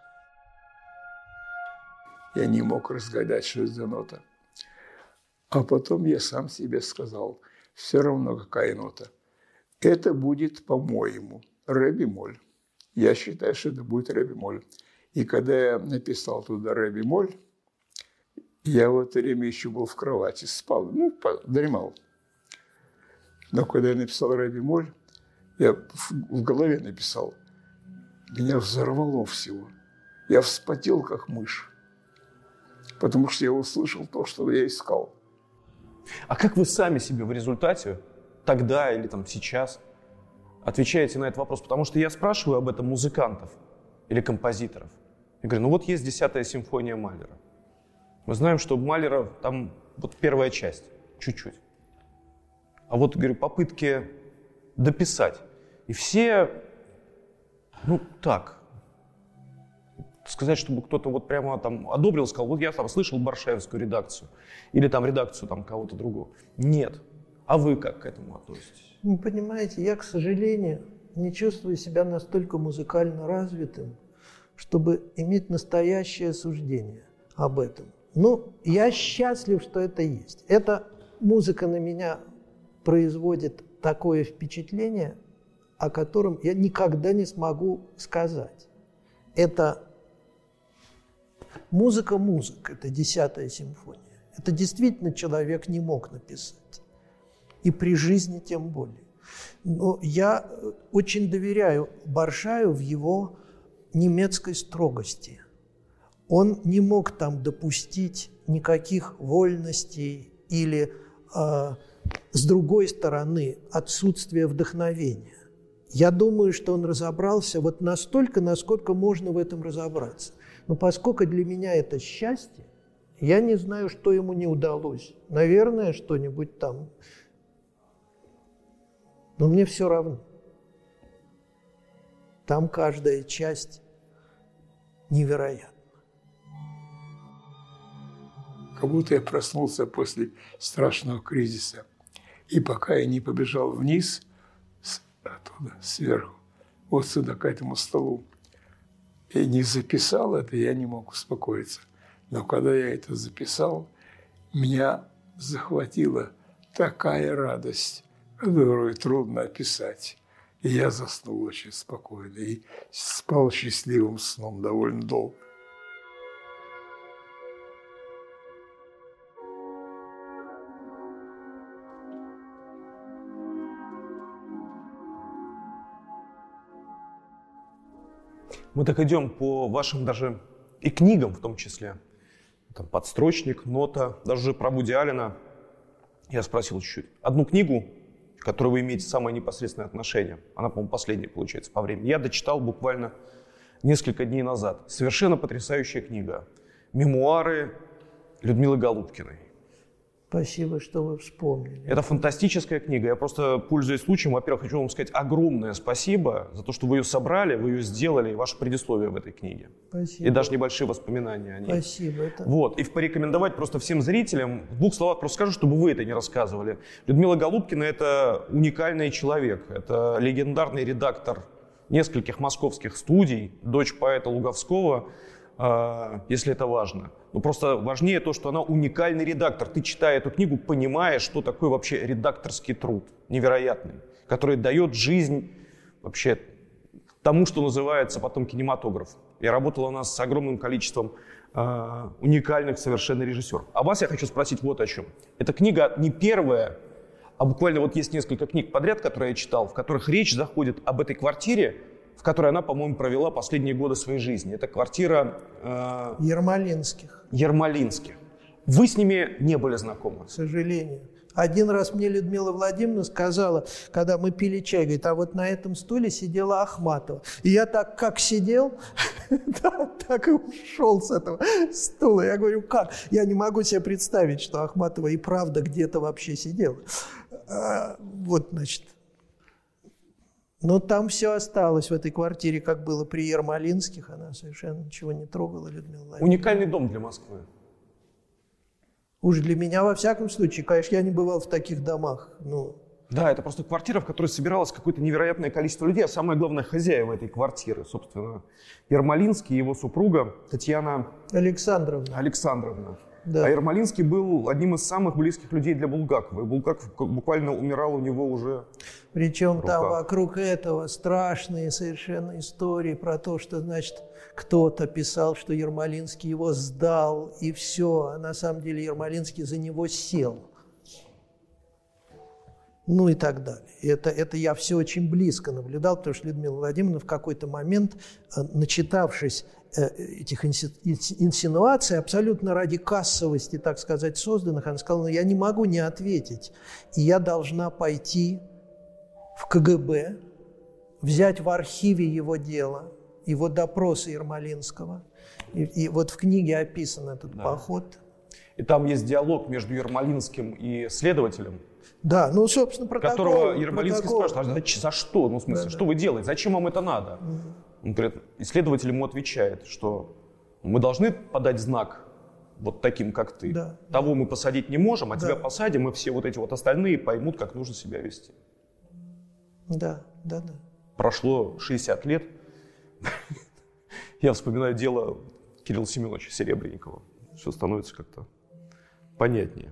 Я не мог разгадать, что это за нота. А потом я сам себе сказал, все равно какая нота. Это будет, по-моему, ре-бемоль. Я считаю, что это будет ре-бемоль. И когда я написал туда ре-бемоль, я в это время еще был в кровати, спал, дремал. Но когда я написал ре-бемоль, я в голове написал, меня взорвало всего. Я вспотел, как мышь. Потому что я услышал то, что я искал. А как вы сами себе в результате, тогда или там сейчас, отвечаете на этот вопрос? Потому что я спрашиваю об этом музыкантов или композиторов. Я говорю, ну вот есть 10-я симфония Малера. Мы знаем, что у Малера там вот первая часть, чуть-чуть. А вот, говорю, попытки дописать. И все, так, сказать, чтобы кто-то вот прямо там одобрил, сказал, вот я там слышал баршаевскую редакцию, или там редакцию там кого-то другого. Нет. А вы как к этому относитесь? Вы понимаете, я, к сожалению, не чувствую себя настолько музыкально развитым, чтобы иметь настоящее суждение об этом. Но я счастлив, что это есть. Эта музыка на меня производит такое впечатление, о котором я никогда не смогу сказать. Это музыка, это 10-я симфония. Это действительно человек не мог написать. И при жизни тем более. Но я очень доверяю Баршаю в его немецкой строгости. Он не мог там допустить никаких вольностей или, с другой стороны, отсутствия вдохновения. Я думаю, что он разобрался вот настолько, насколько можно в этом разобраться. Но поскольку для меня это счастье, я не знаю, что ему не удалось. Наверное, что-нибудь там. Но мне все равно. Там каждая часть невероятна. Как будто я проснулся после страшного кризиса. И пока я не побежал вниз, оттуда, сверху, вот сюда, к этому столу, и не записал это, я не мог успокоиться. Но когда я это записал, меня захватила такая радость, которую трудно описать. И я заснул очень спокойно и спал счастливым сном довольно долго. Мы так идем по вашим даже и книгам в том числе. Там подстрочник, нота, даже про Вуди Аллена. Я спросил чуть-чуть. Одну книгу, к которой вы имеете самое непосредственное отношение, она, по-моему, последняя, получается, по времени, я дочитал буквально несколько дней назад. Совершенно потрясающая книга. «Мемуары Людмилы Голубкиной». Спасибо, что вы вспомнили. Это фантастическая книга. Я просто, пользуясь случаем, во-первых, хочу вам сказать огромное спасибо за то, что вы ее собрали, вы ее сделали, и ваше предисловие в этой книге. Спасибо. И даже небольшие воспоминания о ней. Спасибо. Вот. И порекомендовать просто всем зрителям, в двух словах просто скажу, чтобы вы это не рассказывали. Людмила Голубкина – это уникальный человек. Это легендарный редактор нескольких московских студий, дочь поэта Луговского, если это важно. Но просто важнее то, что она уникальный редактор. Ты, читая эту книгу, понимаешь, что такое вообще редакторский труд невероятный, который дает жизнь вообще тому, что называется потом кинематограф. Я работал у нас с огромным количеством уникальных совершенно режиссеров. А вас я хочу спросить вот о чем. Эта книга не первая, а буквально вот есть несколько книг подряд, которые я читал, в которых речь заходит об этой квартире, в которой она, по-моему, провела последние годы своей жизни. Это квартира Ермолинских. Ермолинских. Вы с ними не были знакомы? К сожалению. Один раз мне Людмила Владимировна сказала, когда мы пили чай, говорит, а вот на этом стуле сидела Ахматова. И я так как сидел, так и ушел с этого стула. Я говорю, как? Я не могу себе представить, что Ахматова и правда где-то вообще сидела. Вот, значит. Но там все осталось в этой квартире, как было при Ермолинских. Она совершенно ничего не трогала, Людмила Владимировна. Уникальный дом для Москвы. Уж для меня, во всяком случае, конечно, я не бывал в таких домах. Да, это просто квартира, в которой собиралось какое-то невероятное количество людей, а самое главное, хозяева этой квартиры, собственно, Ермолинский и его супруга Татьяна Александровна. Да. А Ермолинский был одним из самых близких людей для Булгакова. И Булгаков буквально умирал у него уже. Причем там вокруг этого страшные совершенно истории про то, что, значит, кто-то писал, что Ермолинский его сдал, и все. А на самом деле Ермолинский за него сел. Ну и так далее. Это я все очень близко наблюдал, потому что Людмила Владимировна в какой-то момент, начитавшись этих инсинуаций, абсолютно ради кассовости, так сказать, созданных, она сказала, я не могу не ответить, и я должна пойти в КГБ, взять в архиве его дело, его допросы Ермолинского, и вот в книге описан этот поход. И там есть диалог между Ермолинским и следователем. Да, ну, собственно, протокол. Которого Ермолинский спрашивает, а за что? Ну, в смысле, что вы делаете? Зачем вам это надо? Он говорит, исследователь ему отвечает, что мы должны подать знак вот таким, как ты. Да. Того мы посадить не можем, а тебя посадим, и все вот эти вот остальные поймут, как нужно себя вести. Да. Прошло 60 лет. Я вспоминаю дело Кирилла Семеновича Серебренникова. Все становится как-то понятнее.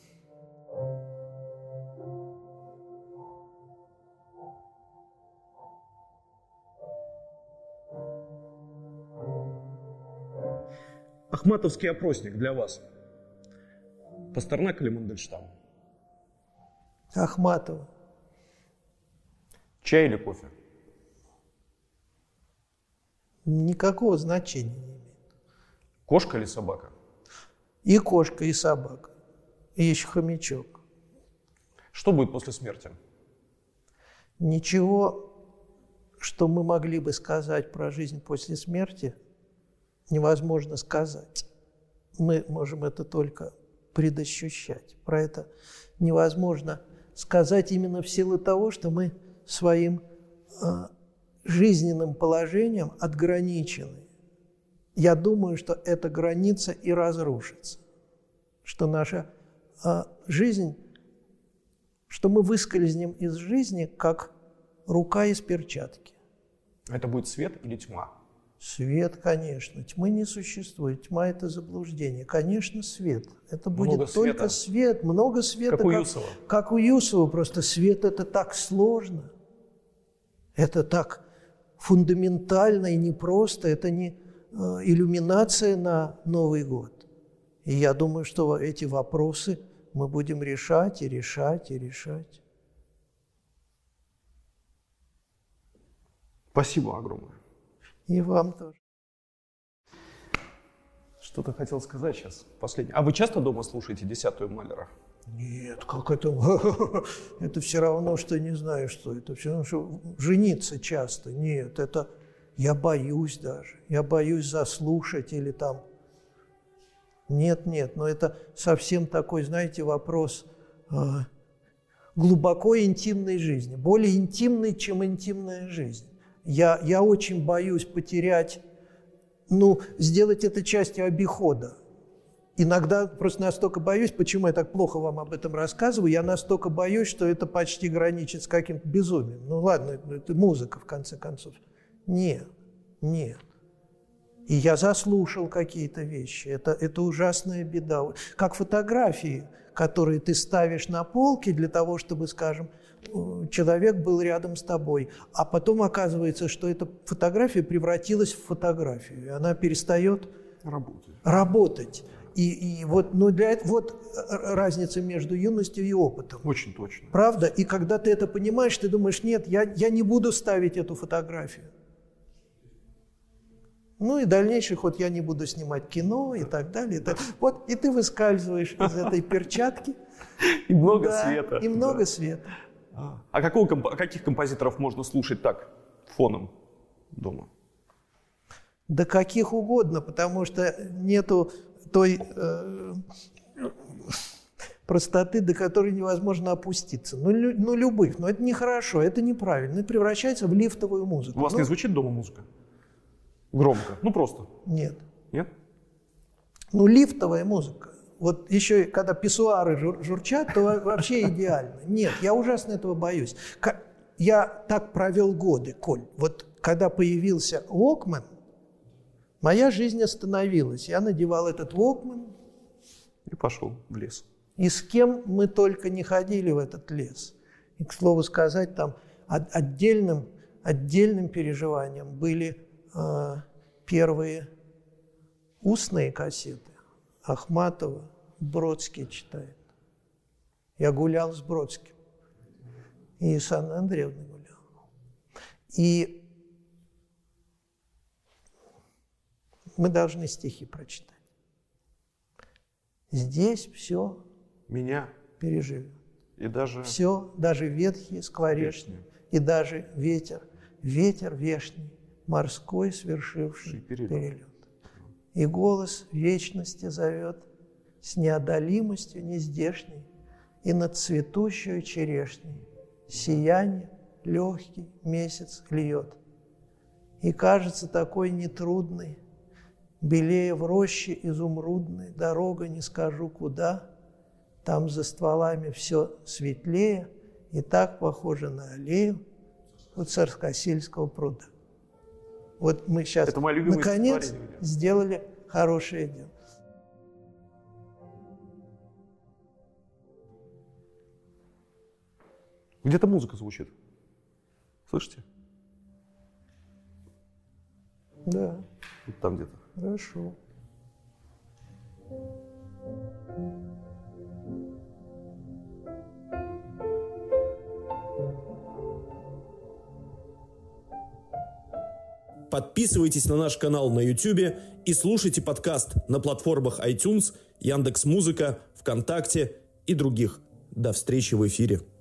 Ахматовский опросник для вас. Пастернак или Мандельштам? Ахматова. Чай или кофе? Никакого значения не имеет. Кошка или собака? И кошка, и собака. И еще хомячок. Что будет после смерти? Ничего, что мы могли бы сказать про жизнь после смерти, невозможно сказать. Мы можем это только предощущать. Про это невозможно сказать именно в силу того, что мы своим жизненным положением отграничены. Я думаю, что эта граница и разрушится. Что наша жизнь, что мы выскользнем из жизни, как рука из перчатки. Это будет свет или тьма? Свет, конечно. Тьмы не существует. Тьма – это заблуждение. Конечно, свет. Это будет много только света. свет. Много света. Как у Юсова. Как у Юсова. Просто свет – это так сложно. Это так фундаментально и непросто. Это не иллюминация на Новый год. И я думаю, что эти вопросы мы будем решать и решать и решать. Спасибо огромное. И вам тоже. Что-то хотел сказать сейчас. Последнее. А вы часто дома слушаете 10-ю Малера? Нет, как это? Это все равно, что не знаю, что это. Все равно, что жениться часто. Нет, это я боюсь даже. Я боюсь заслушать или там. Нет, но это совсем такой, знаете, вопрос глубоко интимной жизни. Более интимной, чем интимная жизнь. Я очень боюсь потерять, сделать это частью обихода. Иногда просто настолько боюсь, почему я так плохо вам об этом рассказываю, я настолько боюсь, что это почти граничит с каким-то безумием. Ну ладно, это музыка, в конце концов. Нет. И я заслушал какие-то вещи. Это ужасная беда. Как фотографии, которые ты ставишь на полке для того, чтобы, скажем, человек был рядом с тобой. А потом оказывается, что эта фотография превратилась в фотографию. И она перестает работать. И вот, для этого, вот разница между юностью и опытом. Очень точно. Правда? И когда ты это понимаешь, ты думаешь, нет, я не буду ставить эту фотографию. И дальнейший ход, я не буду снимать кино и так далее. Вот, и ты выскальзываешь из этой перчатки. И много света. И много света. А каких композиторов можно слушать так, фоном дома? Да каких угодно, потому что нету той простоты, до которой невозможно опуститься. Любых. Но это нехорошо, это неправильно. Это превращается в лифтовую музыку. У вас не звучит дома музыка? Громко? Просто? Нет. Нет? Лифтовая музыка. Вот еще когда писсуары журчат, то вообще идеально. Нет, я ужасно этого боюсь. Я так провел годы, Коль. Вот когда появился Walkman, моя жизнь остановилась. Я надевал этот Walkman. И пошел в лес. И с кем мы только не ходили в этот лес. И, к слову сказать, там отдельным переживанием были первые устные кассеты. Ахматова, Бродский читает. Я гулял с Бродским. И с Анной Андреевной гулял. И мы должны стихи прочитать. Здесь все меня переживем. И даже все, даже ветхие, скворечные, и даже ветер вешний, морской свершивший перелет. И голос вечности зовет с неодолимостью нездешней и над цветущую черешней сияние легкий месяц льет. И кажется такой нетрудной, белее в роще изумрудной, дорога не скажу куда, там за стволами все светлее и так похоже на аллею у Царскосельского пруда. Вот мы сейчас, наконец, сделали хорошее дело. Где-то музыка звучит. Слышите? Да. Вот там где-то. Хорошо. Подписывайтесь на наш канал на YouTube и слушайте подкаст на платформах iTunes, Яндекс.Музыка, ВКонтакте и других. До встречи в эфире.